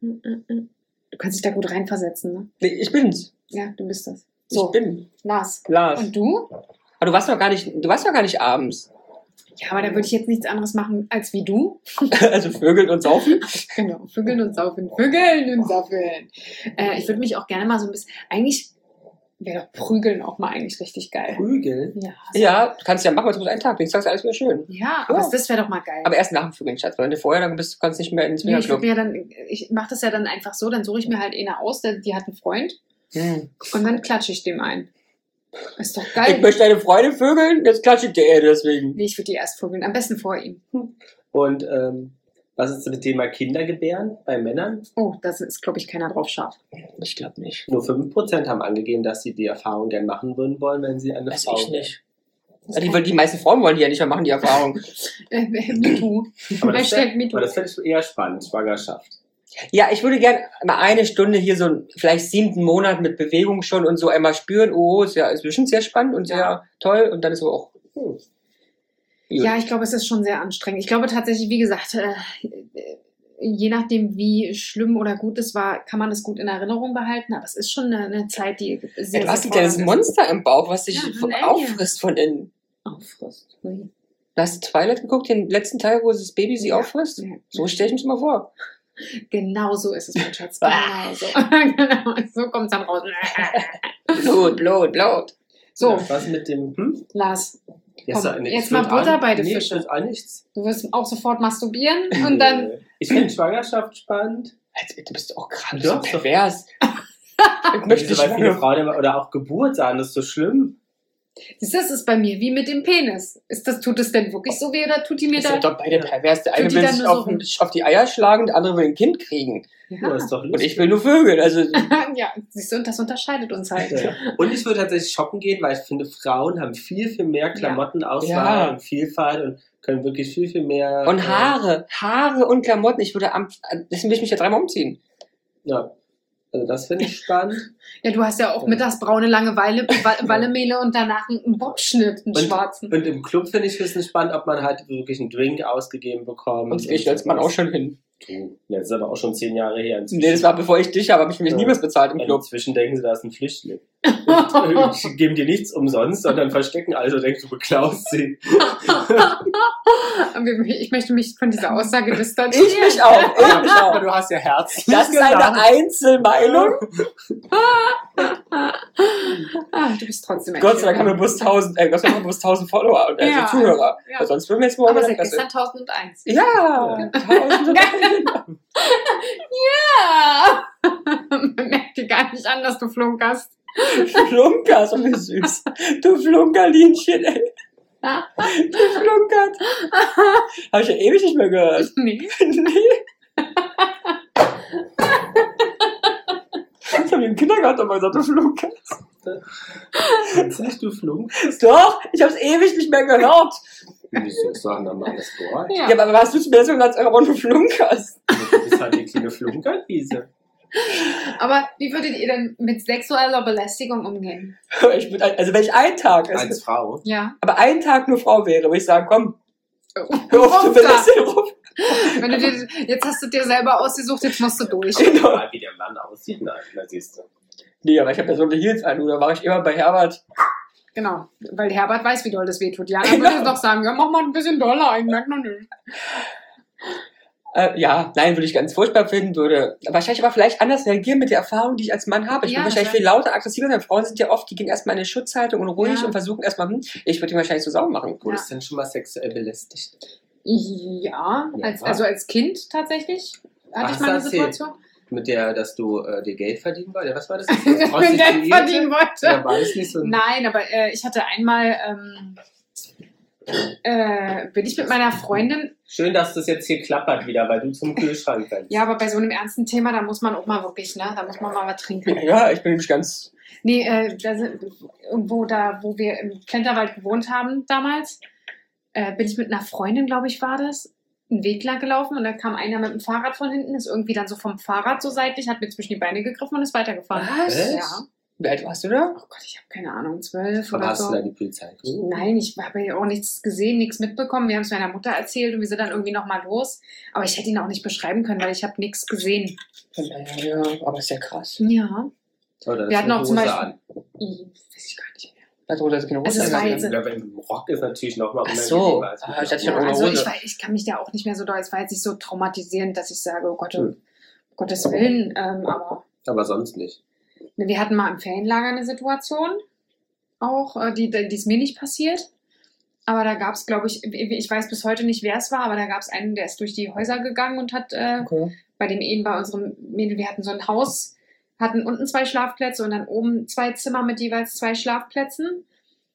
Du kannst dich da gut reinversetzen, ne? Nee, ich bin's. Ja, du bist das. Ich So, bin. Lars. Lars. Und du? Aber du warst noch gar nicht, du warst noch gar nicht abends. Ja, aber da würde ich jetzt nichts anderes machen als wie du. Also vögeln und saufen. Genau, vögeln und saufen, vögeln und saufen. Äh, ich würde mich auch gerne mal so ein bisschen, eigentlich wäre doch Prügeln auch mal eigentlich richtig geil. Prügeln? Ja, Ja, du kannst ja machen, was du musst einen Tag. Denkst, sagst alles wieder schön. ja, aber Ja. das wäre doch mal geil. Aber erst nach dem Vögeln, Schatz. Weil wenn du vorher dann bist, du kannst nicht mehr ins Nee, ich Swingerclub. würde mir dann, ich mache das ja dann einfach so, dann suche ich mir halt eine aus, der, die hat einen Freund Hm. und dann klatsche ich dem ein. Ist doch Ich geil. möchte deine Freundin vögeln, jetzt klatsche ich dir eher deswegen. Nee, ich würde die erst vögeln, am besten vor ihm. Und ähm, was ist mit dem Thema Kindergebären bei Männern? Oh, da ist, glaube ich, keiner drauf scharf. Ich glaube nicht. Nur fünf Prozent haben angegeben, dass sie die Erfahrung gern machen würden wollen, wenn sie eine Weiß Frau ich nicht. Ja, die, wollen- die meisten Frauen wollen die ja nicht mehr machen, die Erfahrung. Äh, MeToo. Aber das, Hashtag wär, MeToo. aber das fände ich eher spannend, Schwangerschaft. Ja, ich würde gerne mal eine Stunde hier so einen vielleicht siebten Monat mit Bewegung schon und so einmal spüren. Oh, ist ja ist bestimmt sehr spannend und sehr Ja. toll. Und dann ist so auch. Hm. Gut. Ja, ich glaube, es ist schon sehr anstrengend. Ich glaube tatsächlich, wie gesagt, äh, äh, je nachdem, wie schlimm oder gut es war, kann man es gut in Erinnerung behalten. Aber es ist schon eine, eine Zeit, die sehr, Ja, du hast sehr ein kleines fordernd ist. Monster im Bauch, was dich Ja, von- ein Alien. auffrisst von innen. Auffrisst. Ui. Hast du Twilight geguckt, den letzten Teil, wo das Baby sie Ja. auffrisst? Ja. So stelle ich mir das mal vor. Genau so ist es, mein Schatz. Ah. Genau so. genau. So kommt es dann raus. Blut, Blut, Blut. So, Ja, was mit dem, hm? Lars, Jetzt, Komm, nee, jetzt ich mal würd Butter auch- bei den nee, Fischen. ich würd auch nichts. du wirst auch sofort masturbieren und dann. Nee. Ich finde Schwangerschaft spannend. Alter, du bist auch gerade Ja, so ist doch- pervers. Ich möchte Wieso, weil viele nicht Frauen immer, oder auch Geburt sagen, das ist so schlimm. Siehst du, das ist bei mir wie mit dem Penis. Ist das, tut es denn wirklich so weh oder tut die mir Das da. sind doch beide pervers. Der Tut eine die will dann sich nur auf, so rum? auf die Eier schlagen, der andere will ein Kind kriegen. Ja, Ja. ist doch Und lustig. ich will nur Vögel. Also, ja, siehst du, und das unterscheidet uns halt. Ja. Und ich würde tatsächlich shoppen gehen, weil ich finde, Frauen haben viel, viel mehr Klamottenauswahl Ja. und Vielfalt und können wirklich viel, viel mehr. und äh, Haare. Haare und Klamotten. Ich würde am, deswegen will ich mich ja dreimal umziehen. Ja. Also das finde ich spannend. Ja, du hast ja auch mittags braune Langeweile, Wa- Wallemehle und danach einen Bobschnitt, einen Und- schwarzen. Und im Club finde ich es ein spannend, ob man halt wirklich einen Drink ausgegeben bekommt. Und gehe ich als Mann auch schon hin. Du, das ist aber auch schon zehn Jahre her. Inzwischen, Nee, das war bevor ich dich habe, habe ich mich Ja. nie was bezahlt im Und Club. inzwischen denken sie, da ist ein Flüchtling. Die geben dir nichts umsonst, sondern verstecken also, denkst du, beklaust sie. Ich möchte mich von dieser Aussage distanzieren. Ich mich auch. Ich mich Aber auch. du hast ja Herz. Das ist eine Einzelmeinung. Ah, du bist trotzdem ein Gott sei Dank haben wir Schöner. bloß tausend, äh, Gott sei Dank haben wir bloß tausend Follower und also Ja. Zuhörer. Ja. Weil sonst würden wir jetzt morgen Aber in seit der Klasse- gestern tausendundeins. Ja, tausend. Ja! Man merkt dir gar nicht an, dass du flunkerst. Flunker, so wie süß. Du Flunkerlinchen, ey. Du flunkert. Habe ich ja ewig nicht mehr gehört. Nee. Nee. Das haben wir im Kindergarten mal gesagt, du flunkerst. Kennst du nicht, du Flunk? Doch, ich habe es ewig nicht mehr gehört. Wieso ist doch ein normales Wort? Ja. Ja, aber was hast du zu mir so gesagt, aber du flunkerst? Du bist halt die kleine Flunkerwiese. Aber wie würdet ihr denn mit sexueller Belästigung umgehen? Ich würd, also wenn ich einen Tag, also, Als Frau. Ja. aber einen Tag nur Frau wäre, würde ich sagen, komm, hör Ruf auf zu da. belästigen. Ruf. Wenn du dir, jetzt hast du dir selber ausgesucht, jetzt musst du durch. Genau. Mal, wie der Mann aussieht, nein, da siehst du. Nee, aber ich habe ja so eine Heels an, da war ich immer bei Herbert. Genau. Weil Herbert weiß, wie doll das wehtut. Jana Genau. würde doch sagen, ja, mach mal ein bisschen doller, ich merke noch nicht. Äh, ja, nein, würde ich ganz furchtbar finden, würde wahrscheinlich aber vielleicht anders reagieren mit der Erfahrung, die ich als Mann habe. Ich Ja, würde wahrscheinlich das viel lauter, aggressiver sein. Frauen sind ja oft, die gehen erstmal in eine Schutzhaltung und ruhig Ja. und versuchen erstmal, hm, ich würde ihn wahrscheinlich so sauer machen. Wurdest du denn schon mal sexuell belästigt? Ja, Ja. als, also als Kind tatsächlich hatte Ach, ich mal eine erzähl. Situation. Mit der, dass du äh, dir Geld verdienen wolltest? Was war das? Wenn der Prostituierte? verdienen Oder wollte. war das nicht so ein... Nein, aber äh, ich hatte einmal, ähm, Äh, bin ich mit meiner Freundin. Schön, dass das jetzt hier klappert wieder, weil du zum Kühlschrank rennst. Ja, aber bei so einem ernsten Thema, da muss man auch mal wirklich, ne? Da muss man mal was trinken. Ja, ich bin nämlich ganz... Nee, äh, da sind, irgendwo da, wo wir im Plenterwald gewohnt haben damals, äh, bin ich mit einer Freundin, glaube ich, war das, einen Weg lang gelaufen und da kam einer mit dem Fahrrad von hinten, ist irgendwie dann so vom Fahrrad so seitlich, hat mir zwischen die Beine gegriffen und ist weitergefahren. Was? Ja. Wie alt warst du da? Oh Gott, ich habe keine Ahnung, zwölf Aber oder hast so. du da die Polizei gerufen? Nein, ich habe ja auch nichts gesehen, nichts mitbekommen. Wir haben es meiner Mutter erzählt und wir sind dann irgendwie nochmal los. Aber ich hätte ihn auch nicht beschreiben können, weil ich habe nichts gesehen. Ja, ja, aber ist ja krass. Ja. Oder Wir hatten auch zum Beispiel... an. Ich, weiß ich gar nicht mehr. Also, das ist keine Also, es Hose war angehabt. jetzt- Ich glaube, im Rock ist natürlich nochmal Ach so. als Ah, ich hatte mit schon der ohne Also Hose. ich, weiß, ich kann mich da auch nicht mehr so doll... Es war jetzt nicht so traumatisierend, dass ich sage, oh Gott, um Hm. Gottes Willen. Ähm, aber Aber sonst nicht. wir hatten mal im Ferienlager eine Situation, auch, äh, die, die ist mir nicht passiert. Aber da gab es, glaube ich, ich weiß bis heute nicht, wer es war, aber da gab es einen, der ist durch die Häuser gegangen und hat äh, Okay. bei dem Ehen bei unserem Mädel, wir hatten so ein Haus, hatten unten zwei Schlafplätze und dann oben zwei Zimmer mit jeweils zwei Schlafplätzen.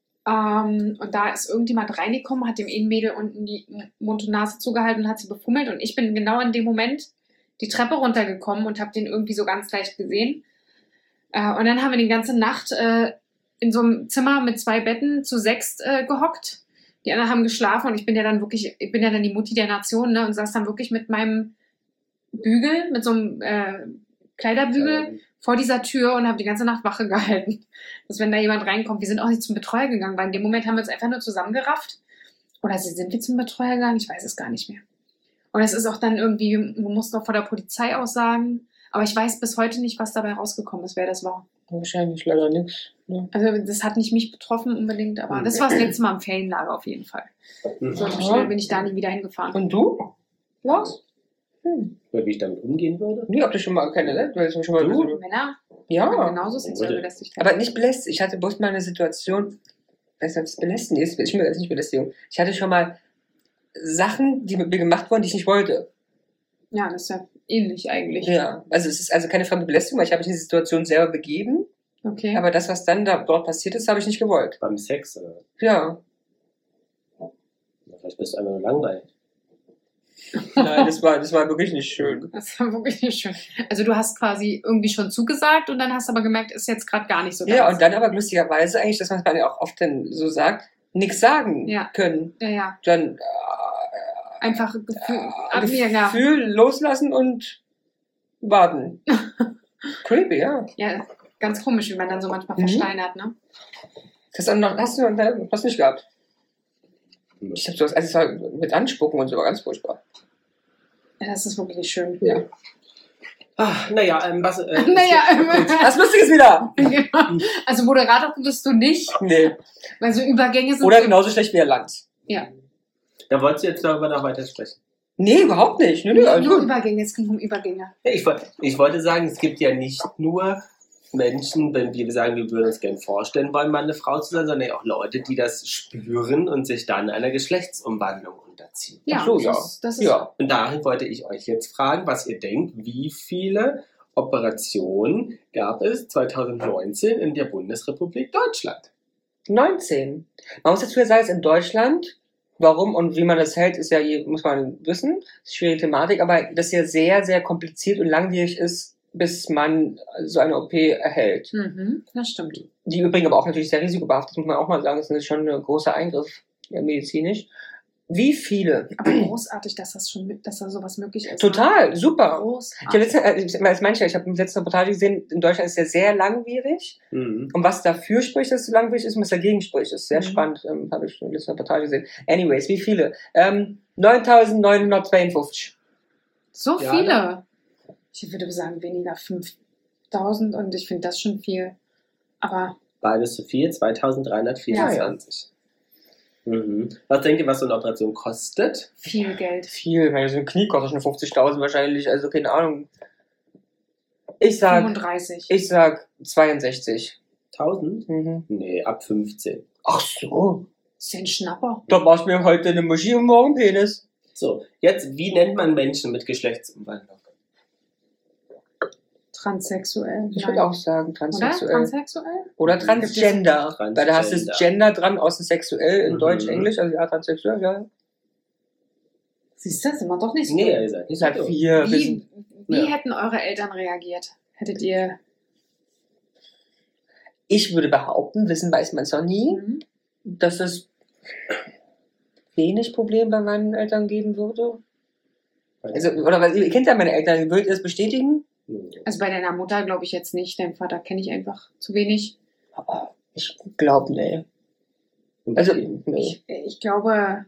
Ähm, und da ist irgendjemand reingekommen, hat dem Ehenmädel unten die Mund und Nase zugehalten und hat sie befummelt. Und ich bin genau in dem Moment die Treppe runtergekommen und habe den irgendwie so ganz leicht gesehen. Äh, und dann haben wir die ganze Nacht äh, in so einem Zimmer mit zwei Betten zu sechst äh, gehockt. Die anderen haben geschlafen und ich bin ja dann wirklich, ich bin ja dann die Mutti der Nation, ne, und saß dann wirklich mit meinem Bügel, mit so einem äh, Kleiderbügel vor dieser Tür und habe die ganze Nacht Wache gehalten. Dass wenn da jemand reinkommt, wir sind auch nicht zum Betreuer gegangen, weil in dem Moment haben wir uns einfach nur zusammengerafft. Oder sind wir zum Betreuer gegangen? Ich weiß es gar nicht mehr. Und es ist auch dann irgendwie, wir mussten auch vor der Polizei aussagen. Aber ich weiß bis heute nicht, was dabei rausgekommen ist, wer das war. Wahrscheinlich leider nichts. Ne? Also das hat nicht mich betroffen unbedingt, aber das war das letzte Mal im Ferienlager auf jeden Fall. Mhm. So schnell bin ich da nie wieder hingefahren. Und du? Lars? Hm. Oder wie ich damit umgehen würde? Nee, ob du schon mal kennengelernt? Weil ich schon mal Du? Männer Ja. können genauso sexuell Wurde. belästigt werden. Aber nicht belästigt. Ich hatte bloß mal eine Situation, ich weiß nicht, ob es belästigend ist, ich will jetzt nicht Belästigung. Ich hatte schon mal Sachen, die mit mir gemacht wurden, die ich nicht wollte. Ja, das ist ja ähnlich eigentlich. Ja. Also es ist also keine fremde Belästigung, weil ich habe mich in die Situation selber begeben. Okay. Aber das, was dann da dort passiert ist, habe ich nicht gewollt. Beim Sex, oder? Ja. Vielleicht bist du einfach nur langweilig. Nein, das war, das war wirklich nicht schön. Das war wirklich nicht schön. Also du hast quasi irgendwie schon zugesagt und dann hast aber gemerkt, ist jetzt gerade gar nicht so Ja, deins. und dann aber lustigerweise eigentlich, dass man es ja auch oft dann so sagt, nichts sagen Ja. können. Ja, ja. Dann äh, Einfach Gefühl, ab Gefühl mir, ja. loslassen und warten. Creepy, ja. Ja, ganz komisch, wie man dann so manchmal Mhm. versteinert, ne? Das dann noch, hast du noch hast du nicht gehabt? Ich hab sowas, also es war mit Anspucken und so, war ganz furchtbar. Ja, das ist wirklich nicht schön. Ja. Ah, naja, ähm, was... Äh, Naja, Was Lustiges wieder! genau. Also Moderator bist du nicht, Nee. weil so Übergänge sind... Oder so, genauso schlecht wie Lanz. Ja, Da wolltest du jetzt darüber noch weiter sprechen. Nee, überhaupt nicht. Nö, nö, nur also, Übergänge, es ging um Übergänge. Ja, ich, woll- ich wollte sagen, es gibt ja nicht nur Menschen, wenn wir sagen, wir würden uns gerne vorstellen wollen, mal eine Frau zu sein, sondern auch Leute, die das spüren und sich dann einer Geschlechtsumwandlung unterziehen. Ja, Ach so, das ja. ist, das ist ja. Und dahin wollte ich euch jetzt fragen, was ihr denkt, wie viele Operationen gab es zwanzig neunzehn in der Bundesrepublik Deutschland? neunzehn. Man muss dazu ja sagen, es ist in Deutschland, warum und wie man das hält, ist ja, muss man wissen, das ist eine schwierige Thematik, aber das ja sehr, sehr kompliziert und langwierig ist, bis man so eine O P erhält. Mhm, das stimmt. Die übrigens aber auch natürlich sehr risikobehaftet, das muss man auch mal sagen, das ist schon ein großer Eingriff ja, medizinisch. Wie viele? Aber großartig, dass das schon, mit- dass da sowas möglich ist. Total, Ne? super. Ich habe Großartig. letzte, äh, ich- das meine ich ja, ich habe eine letzte Reportage gesehen, in Deutschland ist ja sehr langwierig. Mhm. Und was dafür spricht, dass es so langweilig ist und was dagegen spricht, ist sehr Mhm. spannend. Ähm, habe ich in der letzten Reportage gesehen. Anyways, wie viele? Ähm, neuntausendneunhundertzweiundfünfzig. So Ja, viele. Ich würde sagen, weniger fünftausend und ich finde das schon viel. Aber Beides zu viel, zweitausenddreihundertvierundzwanzig. Mhm. Was denkt ihr, was so eine Operation kostet? viel Geld. Viel, weil so ein Knie kostet schon fünfzigtausend wahrscheinlich, also keine Ahnung. Ich sag, fünfunddreißig. ich sag zweiundsechzig. tausend? Mhm. Nee, ab fünfzehn. Ach so. Das ist ja ein Schnapper. Da war's mir heute eine Muschi und morgen Penis. So, jetzt, wie nennt man Menschen mit Geschlechtsumwandlung? Transsexuell. Ich Nein. würde auch sagen, Oder? transsexuell. Transsexuell? Oder Transgender. Transgender. Weil da hast du das Gender dran, außen sexuell in Mhm. Deutsch, Englisch, also ja, transsexuell, ja. Siehst du, sind wir doch nicht so. Nee, ihr seid Ich nicht sag so. vier. wir Wie, sind- wie ja. hätten eure Eltern reagiert? Hättet ihr... Ich würde behaupten, wissen weiß man es noch nie, Mhm. dass es wenig Problem bei meinen Eltern geben würde. Also, oder weil ihr kennt ja meine Eltern, würdet ihr das bestätigen? Also bei deiner Mutter glaube ich jetzt nicht. Deinen Vater kenne ich einfach zu wenig. Aber ich glaube, nee. Und Also, die- nee. Ich, ich glaube,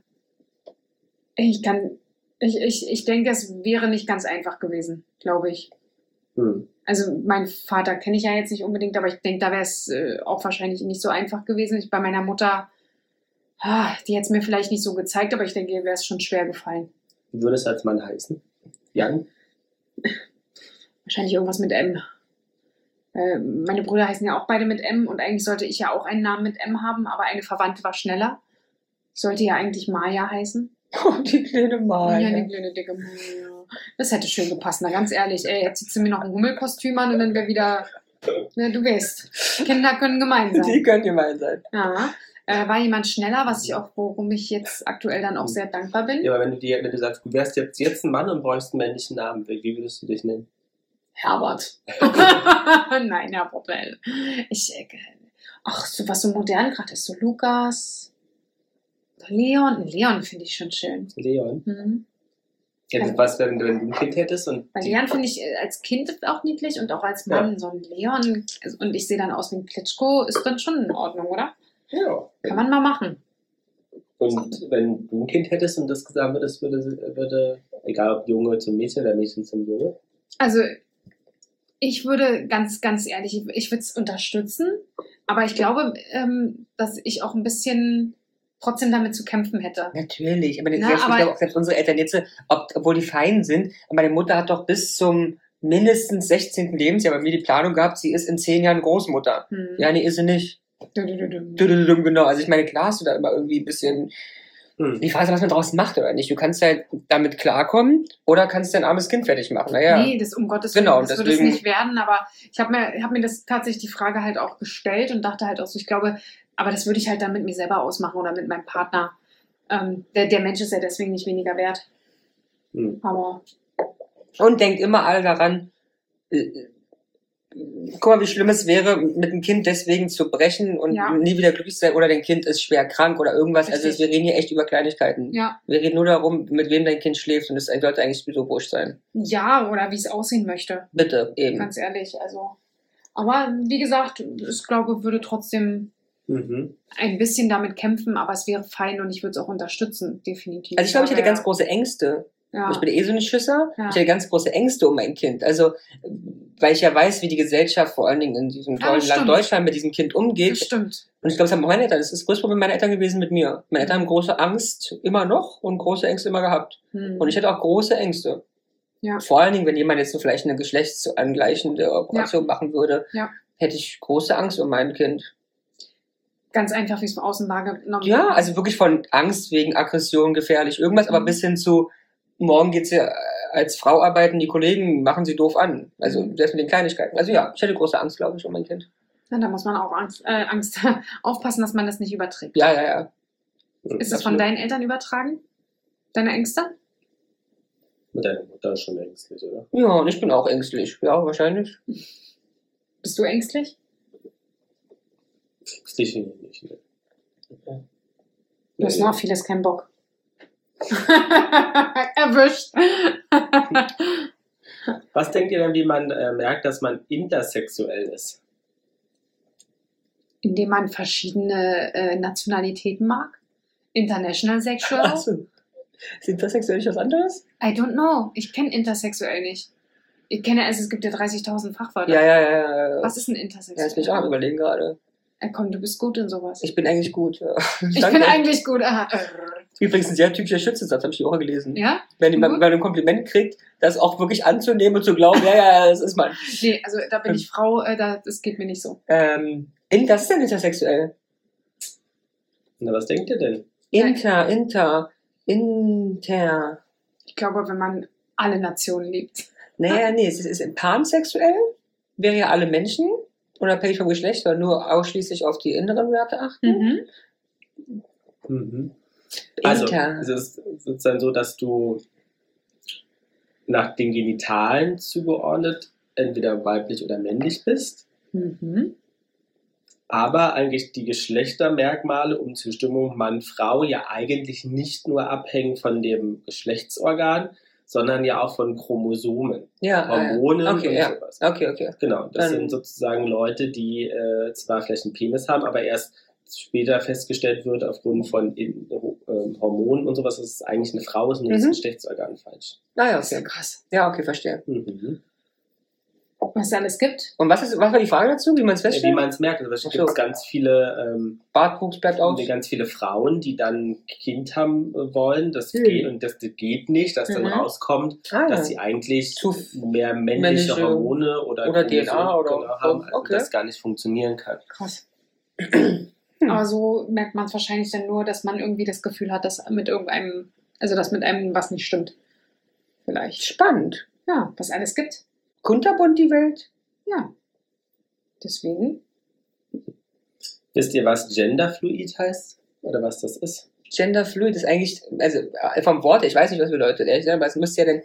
ich kann... Ich, ich, ich denke, es wäre nicht ganz einfach gewesen, glaube ich. Hm. Also meinen Vater kenne ich ja jetzt nicht unbedingt, aber ich denke, da wäre es äh, auch wahrscheinlich nicht so einfach gewesen. Ich, bei meiner Mutter, ah, die hätte es mir vielleicht nicht so gezeigt, aber ich denke, ihr wäre es schon schwer gefallen. Wie würde es als Mann heißen? Jan? Wahrscheinlich irgendwas mit M. Äh, meine Brüder heißen ja auch beide mit M und eigentlich sollte ich ja auch einen Namen mit M haben, aber eine Verwandte war schneller. Ich sollte ja eigentlich Maya heißen. Oh, die kleine Mal. Ja, die kleine dicke Maya. Das hätte schön gepasst, na ganz ehrlich. Ey, jetzt zieht sie mir noch ein Hummelkostüm an und dann wäre wieder... Ne, du weißt, Kinder können gemein sein. Die können gemein sein. Ja, äh, war jemand schneller, was ich auch, worum ich jetzt aktuell dann auch sehr dankbar bin. Ja, aber wenn du, dir, wenn du sagst, du wärst jetzt, jetzt ein Mann und bräuchst einen männlichen Namen, wie wie würdest du dich nennen? Herbert. Nein, Herr Poppel. Ich, äh, ach, so was so modern gerade ist, so Lukas, Leon. Leon finde ich schon schön. Leon. Mhm. Ja, Also- was, wenn, wenn du ein Kind hättest und. Weil die- Leon finde ich äh, als Kind auch niedlich und auch als Mann so ein Leon. also- Und ich sehe dann aus wie ein Klitschko, ist dann schon in Ordnung, oder? Ja. Kann man mal machen. Und wenn du ein Kind hättest und das gesagt würdest, würde, würde, egal ob Junge zum Mädchen oder Mädchen zum Junge. Also, ich würde ganz, ganz ehrlich, ich, ich würde es unterstützen, aber ich glaube, ähm, dass ich auch ein bisschen trotzdem damit zu kämpfen hätte. Natürlich, aber, Na, selbst, aber- ich glaube auch selbst unsere Eltern jetzt, ob, obwohl die fein sind, meine Mutter hat doch bis zum mindestens sechzehnten Lebensjahr bei mir die Planung gehabt, sie ist in zehn Jahren Großmutter. Hm. Ja, nee, ist sie nicht. Du, du, du, du. Dudududum, Genau, also ich meine, klar hast du da immer irgendwie ein bisschen Hm. die Frage ist, was man draus macht oder nicht. Du kannst halt damit klarkommen oder kannst dein armes Kind fertig machen. Naja. Nee, das um Gottes Willen, Genau, das würde es deswegen- nicht werden, aber ich habe mir, hab mir das tatsächlich die Frage halt auch gestellt und dachte halt auch so, ich glaube, aber das würde ich halt dann mit mir selber ausmachen oder mit meinem Partner. Ähm, der, der Mensch ist ja deswegen nicht weniger wert. Hm. Aber Und denkt immer alle daran, äh, guck mal, wie schlimm es wäre, mit dem Kind deswegen zu brechen und Ja. nie wieder glücklich zu sein oder dein Kind ist schwer krank oder irgendwas. Also Richtig. wir reden hier echt über Kleinigkeiten. ja, Wir reden nur darum, mit wem dein Kind schläft und es sollte eigentlich sowieso wurscht sein. ja, oder wie es aussehen möchte. Bitte, eben. Ganz ehrlich, also. Aber wie gesagt, ich glaube, würde trotzdem Mhm. ein bisschen damit kämpfen, aber es wäre fein und ich würde es auch unterstützen, definitiv. Also ich glaube, ich hätte Aber ganz große Ängste. ja. Ich bin eh so eine Schisser. Ja. Ich hätte ganz große Ängste um mein Kind. Also, weil ich ja weiß, wie die Gesellschaft vor allen Dingen in diesem Ja, tollen das Land stimmt. Deutschland mit diesem Kind Das umgeht. stimmt. Und ich glaube, das haben auch meine Eltern. Das ist das größte Problem meiner Eltern gewesen mit mir. Meine Eltern haben große Angst immer noch und große Ängste immer gehabt. Hm. Und ich hätte auch große Ängste. Ja. Vor allen Dingen, wenn jemand jetzt so vielleicht eine geschlechtsangleichende Operation machen würde, Ja. hätte ich große Angst um mein Kind. Ganz einfach, wie es von außen wahrgenommen Ja, wird. also wirklich von Angst wegen Aggression, gefährlich, irgendwas, aber Mhm. bis hin zu, morgen geht sie als Frau arbeiten, die Kollegen machen sie doof an. Also Mhm. selbst mit den Kleinigkeiten. Also ja, ich hätte große Angst, glaube ich, um mein Kind. Na, da muss man auch Angst, äh, Angst aufpassen, dass man das nicht überträgt. Ja, ja, ja. Ist es von deinen Eltern übertragen? Deine Ängste? Mit deiner Mutter ist schon ängstlich, oder? Ja, und ich bin auch ängstlich. Ja, wahrscheinlich. Bist du ängstlich? Ängstlich finde ich nicht. Ne? Du hast nur auf vieles keinen Bock. Erwischt. Was denkt ihr denn, wie man äh, merkt, dass man intersexuell ist? Indem man verschiedene äh, Nationalitäten mag. International Sexual. Achso. Ist intersexuell nicht was anderes? I don't know. Ich kenne intersexuell nicht. Ich kenne, also es gibt ja dreißigtausend Fachwörter. Ja, ja, ja. ja. Was ist ein Ja, intersexuell? das bin ich auch am überlegen gerade. Äh, komm, du bist gut in sowas. Ich bin eigentlich gut. Ja. Ich Danke. bin eigentlich gut. Aha. Übrigens ein sehr typischer Schützensatz, habe ich die Woche gelesen. Ja? Wenn man, Gut. wenn man ein Kompliment kriegt, das auch wirklich anzunehmen und zu glauben, ja, ja, ja, das ist man. Nee, also da bin ich Frau, äh, da, das geht mir nicht so. Ähm, in, das ist denn intersexuell? Na, was denkt ihr denn? Inter, inter, inter. Ich glaube, wenn man alle Nationen liebt. Naja, nee, es ist, ist pansexuell. wäre ja alle Menschen, unabhängig vom Geschlecht, sondern nur ausschließlich auf die inneren Werte achten. Mhm. Mhm. Also, Inter. es ist sozusagen so, dass du nach den Genitalen zugeordnet entweder weiblich oder männlich bist, Mhm. aber eigentlich die Geschlechtermerkmale um Zustimmung Mann-Frau ja eigentlich nicht nur abhängen von dem Geschlechtsorgan, sondern ja auch von Chromosomen, Ja, Hormonen ah, ja. Okay, und ja. sowas. Okay, okay. Genau, das Dann- sind sozusagen Leute, die äh, zwar vielleicht einen Penis haben, aber erst später festgestellt wird aufgrund von in, äh, Hormonen und sowas, dass es eigentlich eine Frau ist und das Mhm. Geschlechtsorgan falsch. Ah, ja, Das ist ja okay. krass. Ja, okay, verstehe. Mhm. Was es alles gibt. Und was, ist, was war die Frage dazu, wie man es Ja, wie feststellt? man es merkt, also es Ach gibt so. ganz viele ähm, Bartwuchs bleibt aus. ganz viele Frauen, die dann Kind haben äh, wollen, das Mhm. geht und das geht nicht, dass dann Mhm. rauskommt, Ah, dass ja. sie eigentlich Zu mehr männliche, männliche Hormone oder, oder D N A Chromosomen, oder- genau, haben, also okay. das gar nicht funktionieren kann. Krass. Hm. Aber so merkt man es wahrscheinlich dann nur, dass man irgendwie das Gefühl hat, dass mit irgendeinem, also dass mit einem was nicht stimmt. Vielleicht. Spannend. Ja, was alles gibt. Kunterbunt die Welt. Ja. Deswegen. Wisst ihr, was Genderfluid heißt? Oder was das ist? Genderfluid ist eigentlich, also äh, vom Wort, ich weiß nicht, was es bedeutet, ehrlich gesagt, aber es müsste ja dann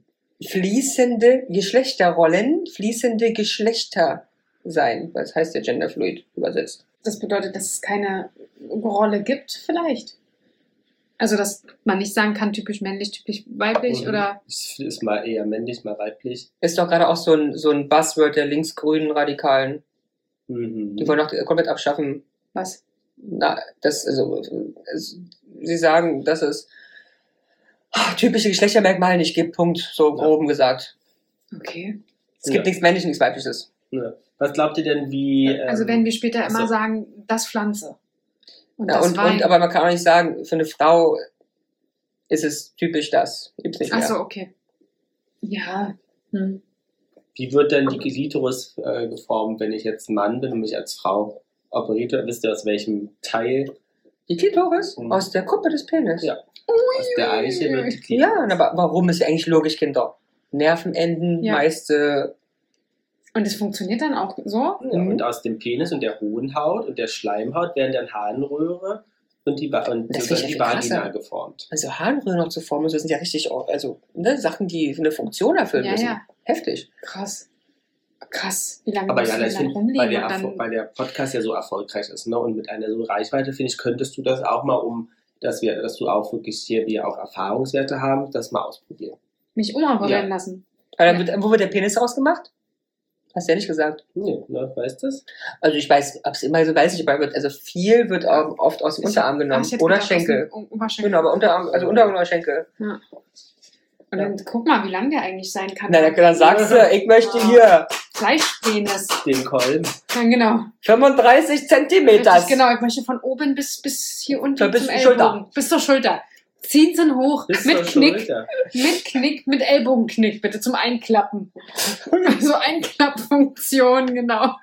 fließende Geschlechterrollen, fließende Geschlechter sein. Was heißt der Genderfluid übersetzt? Das bedeutet, dass es keine Rolle gibt, vielleicht. Also, dass man nicht sagen kann, typisch männlich, typisch weiblich Mhm. oder. Es ist mal eher männlich, mal weiblich. Ist doch gerade auch so ein, so ein Buzzword der linksgrünen Radikalen. Mhm. Die wollen doch komplett abschaffen. Was? Na, das, also, es, sie sagen, dass es ah, typische Geschlechtermerkmale nicht gibt, Punkt, so Ja. grob gesagt. Okay. Es gibt Ja. nichts Männliches, nichts Weibliches. Ja. Was glaubt ihr denn, wie... Ähm, Also, wenn wir später ach so. immer sagen, das Pflanze. Und Ja, das und, Wein. und, aber man kann auch nicht sagen, für eine Frau ist es typisch das. Gibt's nicht mehr. Ach so, okay. Ja. Hm. Wie wird denn die Klitoris äh, geformt, wenn ich jetzt ein Mann bin und mich als Frau operiere? Wisst ihr, aus welchem Teil? Die Klitoris? Mhm. Aus der Kuppe des Penis. Ja. Aus der Eiche wird die Klitoris. Ja, aber warum ist ja eigentlich logisch, Kinder? Nervenenden, Ja. meist äh, Und es funktioniert dann auch so? Ja, Mhm. und aus dem Penis und der Hodenhaut und der Schleimhaut werden dann Harnröhre und die, Va- und Das die, finde ich die ja viel krasser. Vagina geformt. also Harnröhren noch zu formen, das sind ja richtig auch, also ne, Sachen, die eine Funktion erfüllen Ja, müssen. ja. Heftig. Krass. Krass. Wie lange Aber musst ja, du ich denn finde, dann rumliegen weil, der und Erfol- dann. weil der Podcast ja so erfolgreich ist, ne? Und mit einer so Reichweite, finde ich, könntest du das auch mal, um, dass wir, dass du auch wirklich hier, wir auch Erfahrungswerte haben, das mal ausprobieren. Mich umoperieren Ja. lassen. Aber dann wird, wo wird der Penis ausgemacht? Hast du ja nicht gesagt. Nee, ne, weißt du das? Also ich weiß, ob es immer so weiß ich, aber wird, also viel wird auch oft aus dem Unterarm Ach, genommen. ich hätte Oder gedacht, aus Schenkel. dem Oberschenkel. Genau, aber Unterarm, also Unterarm oder Schenkel. Ja. Und dann guck mal, wie lang der eigentlich sein kann. Na, dann, dann sagst du, ich möchte hier Fleischpenis. Den Kolben. Ja, genau. fünfunddreißig Zentimeter. Richtig, genau. Ich möchte von oben bis, bis hier unten Bis zum zur Schulter. Ellbogen. Bis zur Schulter. Zieht ihn hoch. Bis mit zur Knick. Schulter. Mit Knick, mit Ellbogenknick, bitte zum Einklappen. So Einklappfunktion, genau.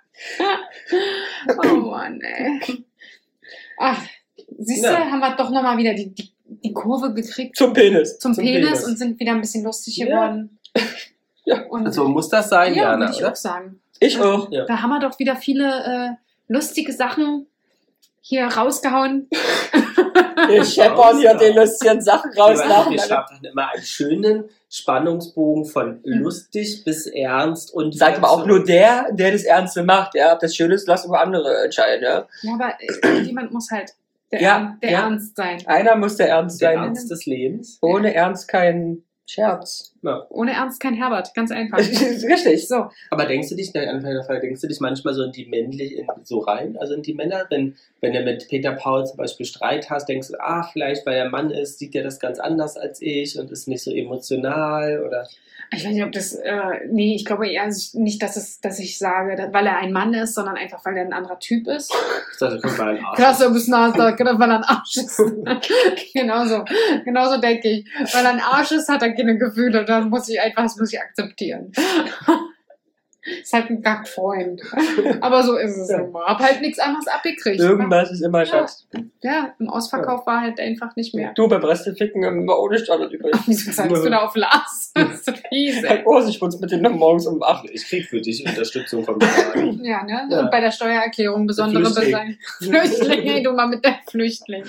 Oh Mann, ey. Ach, siehst du, Ja. haben wir doch nochmal wieder die, die, die Kurve gekriegt Zum Penis. zum, zum Penis, Penis. und sind wieder ein bisschen lustig Ja. geworden. Ja. Und So muss das sein, ja, Jana, würde ich oder? auch sagen. Ich auch. Ja. Da haben wir doch wieder viele äh, lustige Sachen hier rausgehauen. Wir scheppern hier die lustigen Sachen raus. Wir nach- schaffen immer einen schönen Spannungsbogen von lustig bis ernst und Sagt aber auch nur der, der das Ernste macht. Ja, ob das schön ist, lassen wir andere entscheiden. Ja. Ja, aber äh, jemand muss halt der, Ja, Ern- der ja. Ernst sein. Einer muss der Ernst der sein. Ernst des Lebens. Ohne Ernst kein Scherz. Ja. Ohne Ernst kein Herbert, ganz einfach. Richtig. So, Aber denkst du dich, der Anfang der Frage, denkst du dich manchmal so in die männlich, in, so rein, also in die Männer, wenn, wenn du mit Peter Paul zum Beispiel Streit hast, denkst du, ah, vielleicht weil er Mann ist, sieht er das ganz anders als ich und ist nicht so emotional oder? ich weiß nicht, ob das, äh, nee, ich glaube eher nicht, dass, es, dass ich sage, dass, weil er ein Mann ist, sondern einfach, weil er ein anderer Typ ist. Also kommt mal ein Arsch. Krass, du bist Nasdaq, weil er ein Arsch ist. genauso, genauso denke ich. Weil er ein Arsch ist, hat er keine Gefühle, dann muss ich einfach, das muss ich akzeptieren. Ist halt ein Gackfreund. Aber so ist es Ja. nun mal. Hab halt nichts anderes abgekriegt. Irgendwas ist immer Ja. Schatz. Ja, im Ausverkauf war halt einfach nicht mehr. Du, beim Resteficken war ohne Standard übrig. Wieso sagst du da auf Lars? Das ist so fies, Ein ey. Ohrsichtschutz mit dem morgens um acht. Ich krieg für dich Unterstützung vom Staat. Ja, ne? Ja. Und bei der Steuererklärung besondere Flüchtling. Beseitigung. Flüchtlinge, du mal mit der Flüchtling.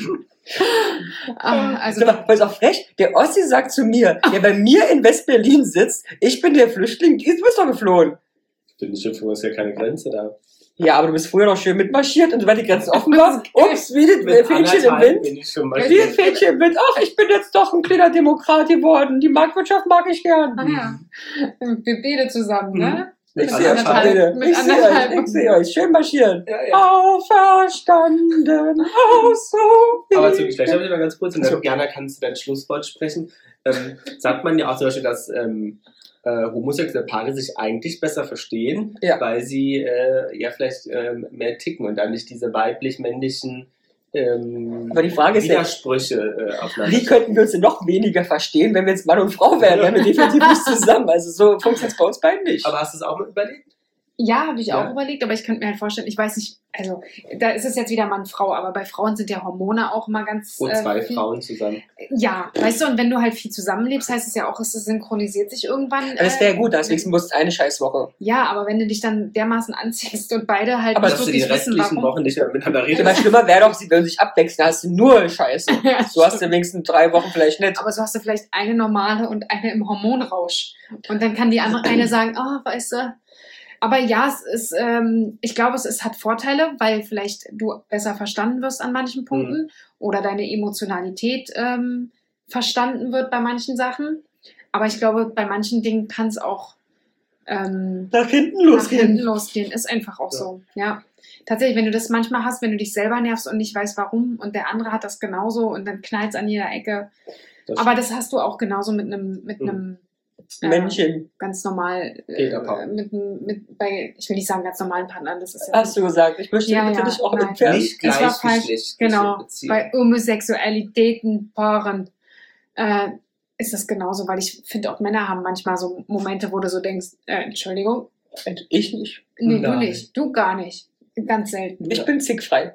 Ah, also, Sag mal, weil es auch frech, der Ossi sagt zu mir, der bei mir in West-Berlin sitzt, ich bin der Flüchtling, du bist doch geflohen. Bin ich schon ist ja keine Grenze da. Ja, aber du bist früher noch schön mitmarschiert und sobald die Grenzen offen waren, ups, wie die Mit Fähnchen im anderthalb Wind. bin ich schon mal Wie ein Fähnchen im Wind. Ach, ich bin jetzt doch ein kleiner Demokrat geworden. Die Marktwirtschaft mag ich gern. ah ja. Wir beide zusammen, ne? Mit Ich sehe euch anderthalb. beide. mit Ich sehe anderthalb. euch, ich sehe euch. Schön marschieren. Ja, ja. Auferstanden aus so Aber zu vielen- Geschlecht habe ich mal ganz kurz, und dann, Jana, kannst du dein Schlusswort sprechen. Ähm, sagt man ja auch zum Beispiel, dass ähm, äh, homosexuelle Paare sich eigentlich besser verstehen, Ja. weil sie äh, ja vielleicht ähm, mehr ticken und dann nicht diese weiblich-männlichen ähm, Aber die Frage ist ja, Widersprüche äh, aufeinander. wie könnten wir uns denn noch weniger verstehen, wenn wir jetzt Mann und Frau wären? Wären wir definitiv nicht zusammen. Also so funktioniert es bei uns beiden nicht. Aber hast du es auch mal überlegt? Ja, habe ich Ja. auch überlegt, aber ich könnte mir halt vorstellen, ich weiß nicht, also da ist es jetzt wieder Mann-Frau, aber bei Frauen sind ja Hormone auch immer ganz. Und zwei äh, viel, Frauen zusammen. Ja, weißt du, und wenn du halt viel zusammenlebst, heißt es ja auch, es synchronisiert sich irgendwann. Aber das wäre gut, deswegen muss es eine Scheißwoche. Ja, aber wenn du dich dann dermaßen anziehst und beide halt Aber nicht Dass du die wirklich wissen, restlichen warum. Wochen nicht mehr miteinander redest. Immer schlimmer wäre doch, sie würden sich abwechseln, da hast du nur Scheiße. Ja, So hast du wenigstens drei Wochen vielleicht nicht. Aber so hast du vielleicht eine normale und eine im Hormonrausch. Und dann kann die andere eine sagen, oh, weißt du. Aber ja, es ist, ähm, ich glaube, es, es hat Vorteile, weil vielleicht du besser verstanden wirst an manchen Punkten oder deine Emotionalität ähm, verstanden wird bei manchen Sachen. Aber ich glaube, bei manchen Dingen kann es auch ähm, Nach hinten nach losgehen. hinten losgehen. Ist einfach auch Ja. so, ja. Tatsächlich, wenn du das manchmal hast, wenn du dich selber nervst und nicht weißt, warum und der andere hat das genauso und dann knallt es an jeder Ecke. Das Aber das hast du auch genauso mit einem mit Mhm. einem äh, Männchen, ganz normal äh, Peterpaar. mit, einem- mit bei ich will nicht sagen ganz normalen Partnern, das ist ja hast du gesagt. Ich möchte Ja, bitte ja, dich auch nein. entfernen. Nicht Das war falsch. gleichgeschlechtliche genau Beziehungen. bei Homosexualitäten Paaren äh, ist das genauso, weil ich finde auch Männer haben manchmal so Momente, wo du so denkst, äh, Entschuldigung, Ich nicht. nee, du Nein. nicht, du gar nicht, ganz selten. Ich bin zickfrei.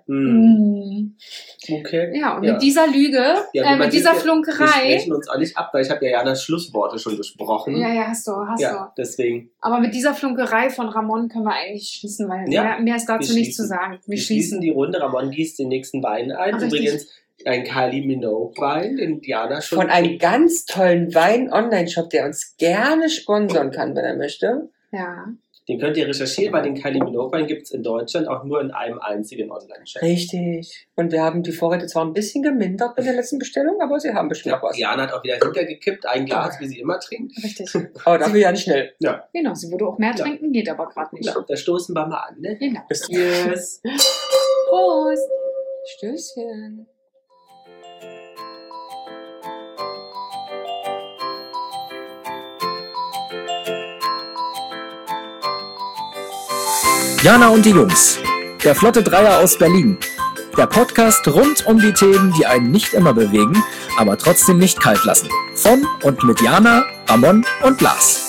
Hm. Mm. Okay. Ja, und Ja. mit dieser Lüge, Ja, äh, man mit sieht dieser ja, Wir Flunkerei, sprechen uns auch nicht ab, weil ich habe ja Janas Schlussworte schon besprochen. ja, ja, hast du, hast Ja, du. deswegen. Aber mit dieser Flunkerei von Ramon können wir eigentlich schließen, weil Ja, mehr, mehr ist dazu wir nicht zu schließen. sagen. Wir, Wir schließen die Runde. Ramon gießt den nächsten Wein ein. Ach, richtig. Übrigens ein Kylie Minogue-Wein, den Diana schon Von einem ganz tollen Wein-Online-Shop, der uns gerne sponsern kann, wenn er möchte. Ja. Den könnt ihr recherchieren, weil den Kylie Minogue-Wein gibt es in Deutschland auch nur in einem einzigen Online-Shop. Richtig. Und wir haben die Vorräte zwar ein bisschen gemindert bei der letzten Bestellung, aber sie haben bestimmt noch was. Diana hat auch wieder hintergekippt, ein Glas, wie sie immer trinkt. Richtig. Aber dafür ja nicht schnell. Genau, sie würde auch mehr Ja. trinken, geht aber gerade nicht. Ja, da stoßen wir mal an, ne? Genau. Bis Yes. Prost! Stößchen. Jana und die Jungs. Der Flotte Dreier aus Berlin. Der Podcast rund um die Themen, die einen nicht immer bewegen, aber trotzdem nicht kalt lassen. Von und mit Jana, Ramon und Lars.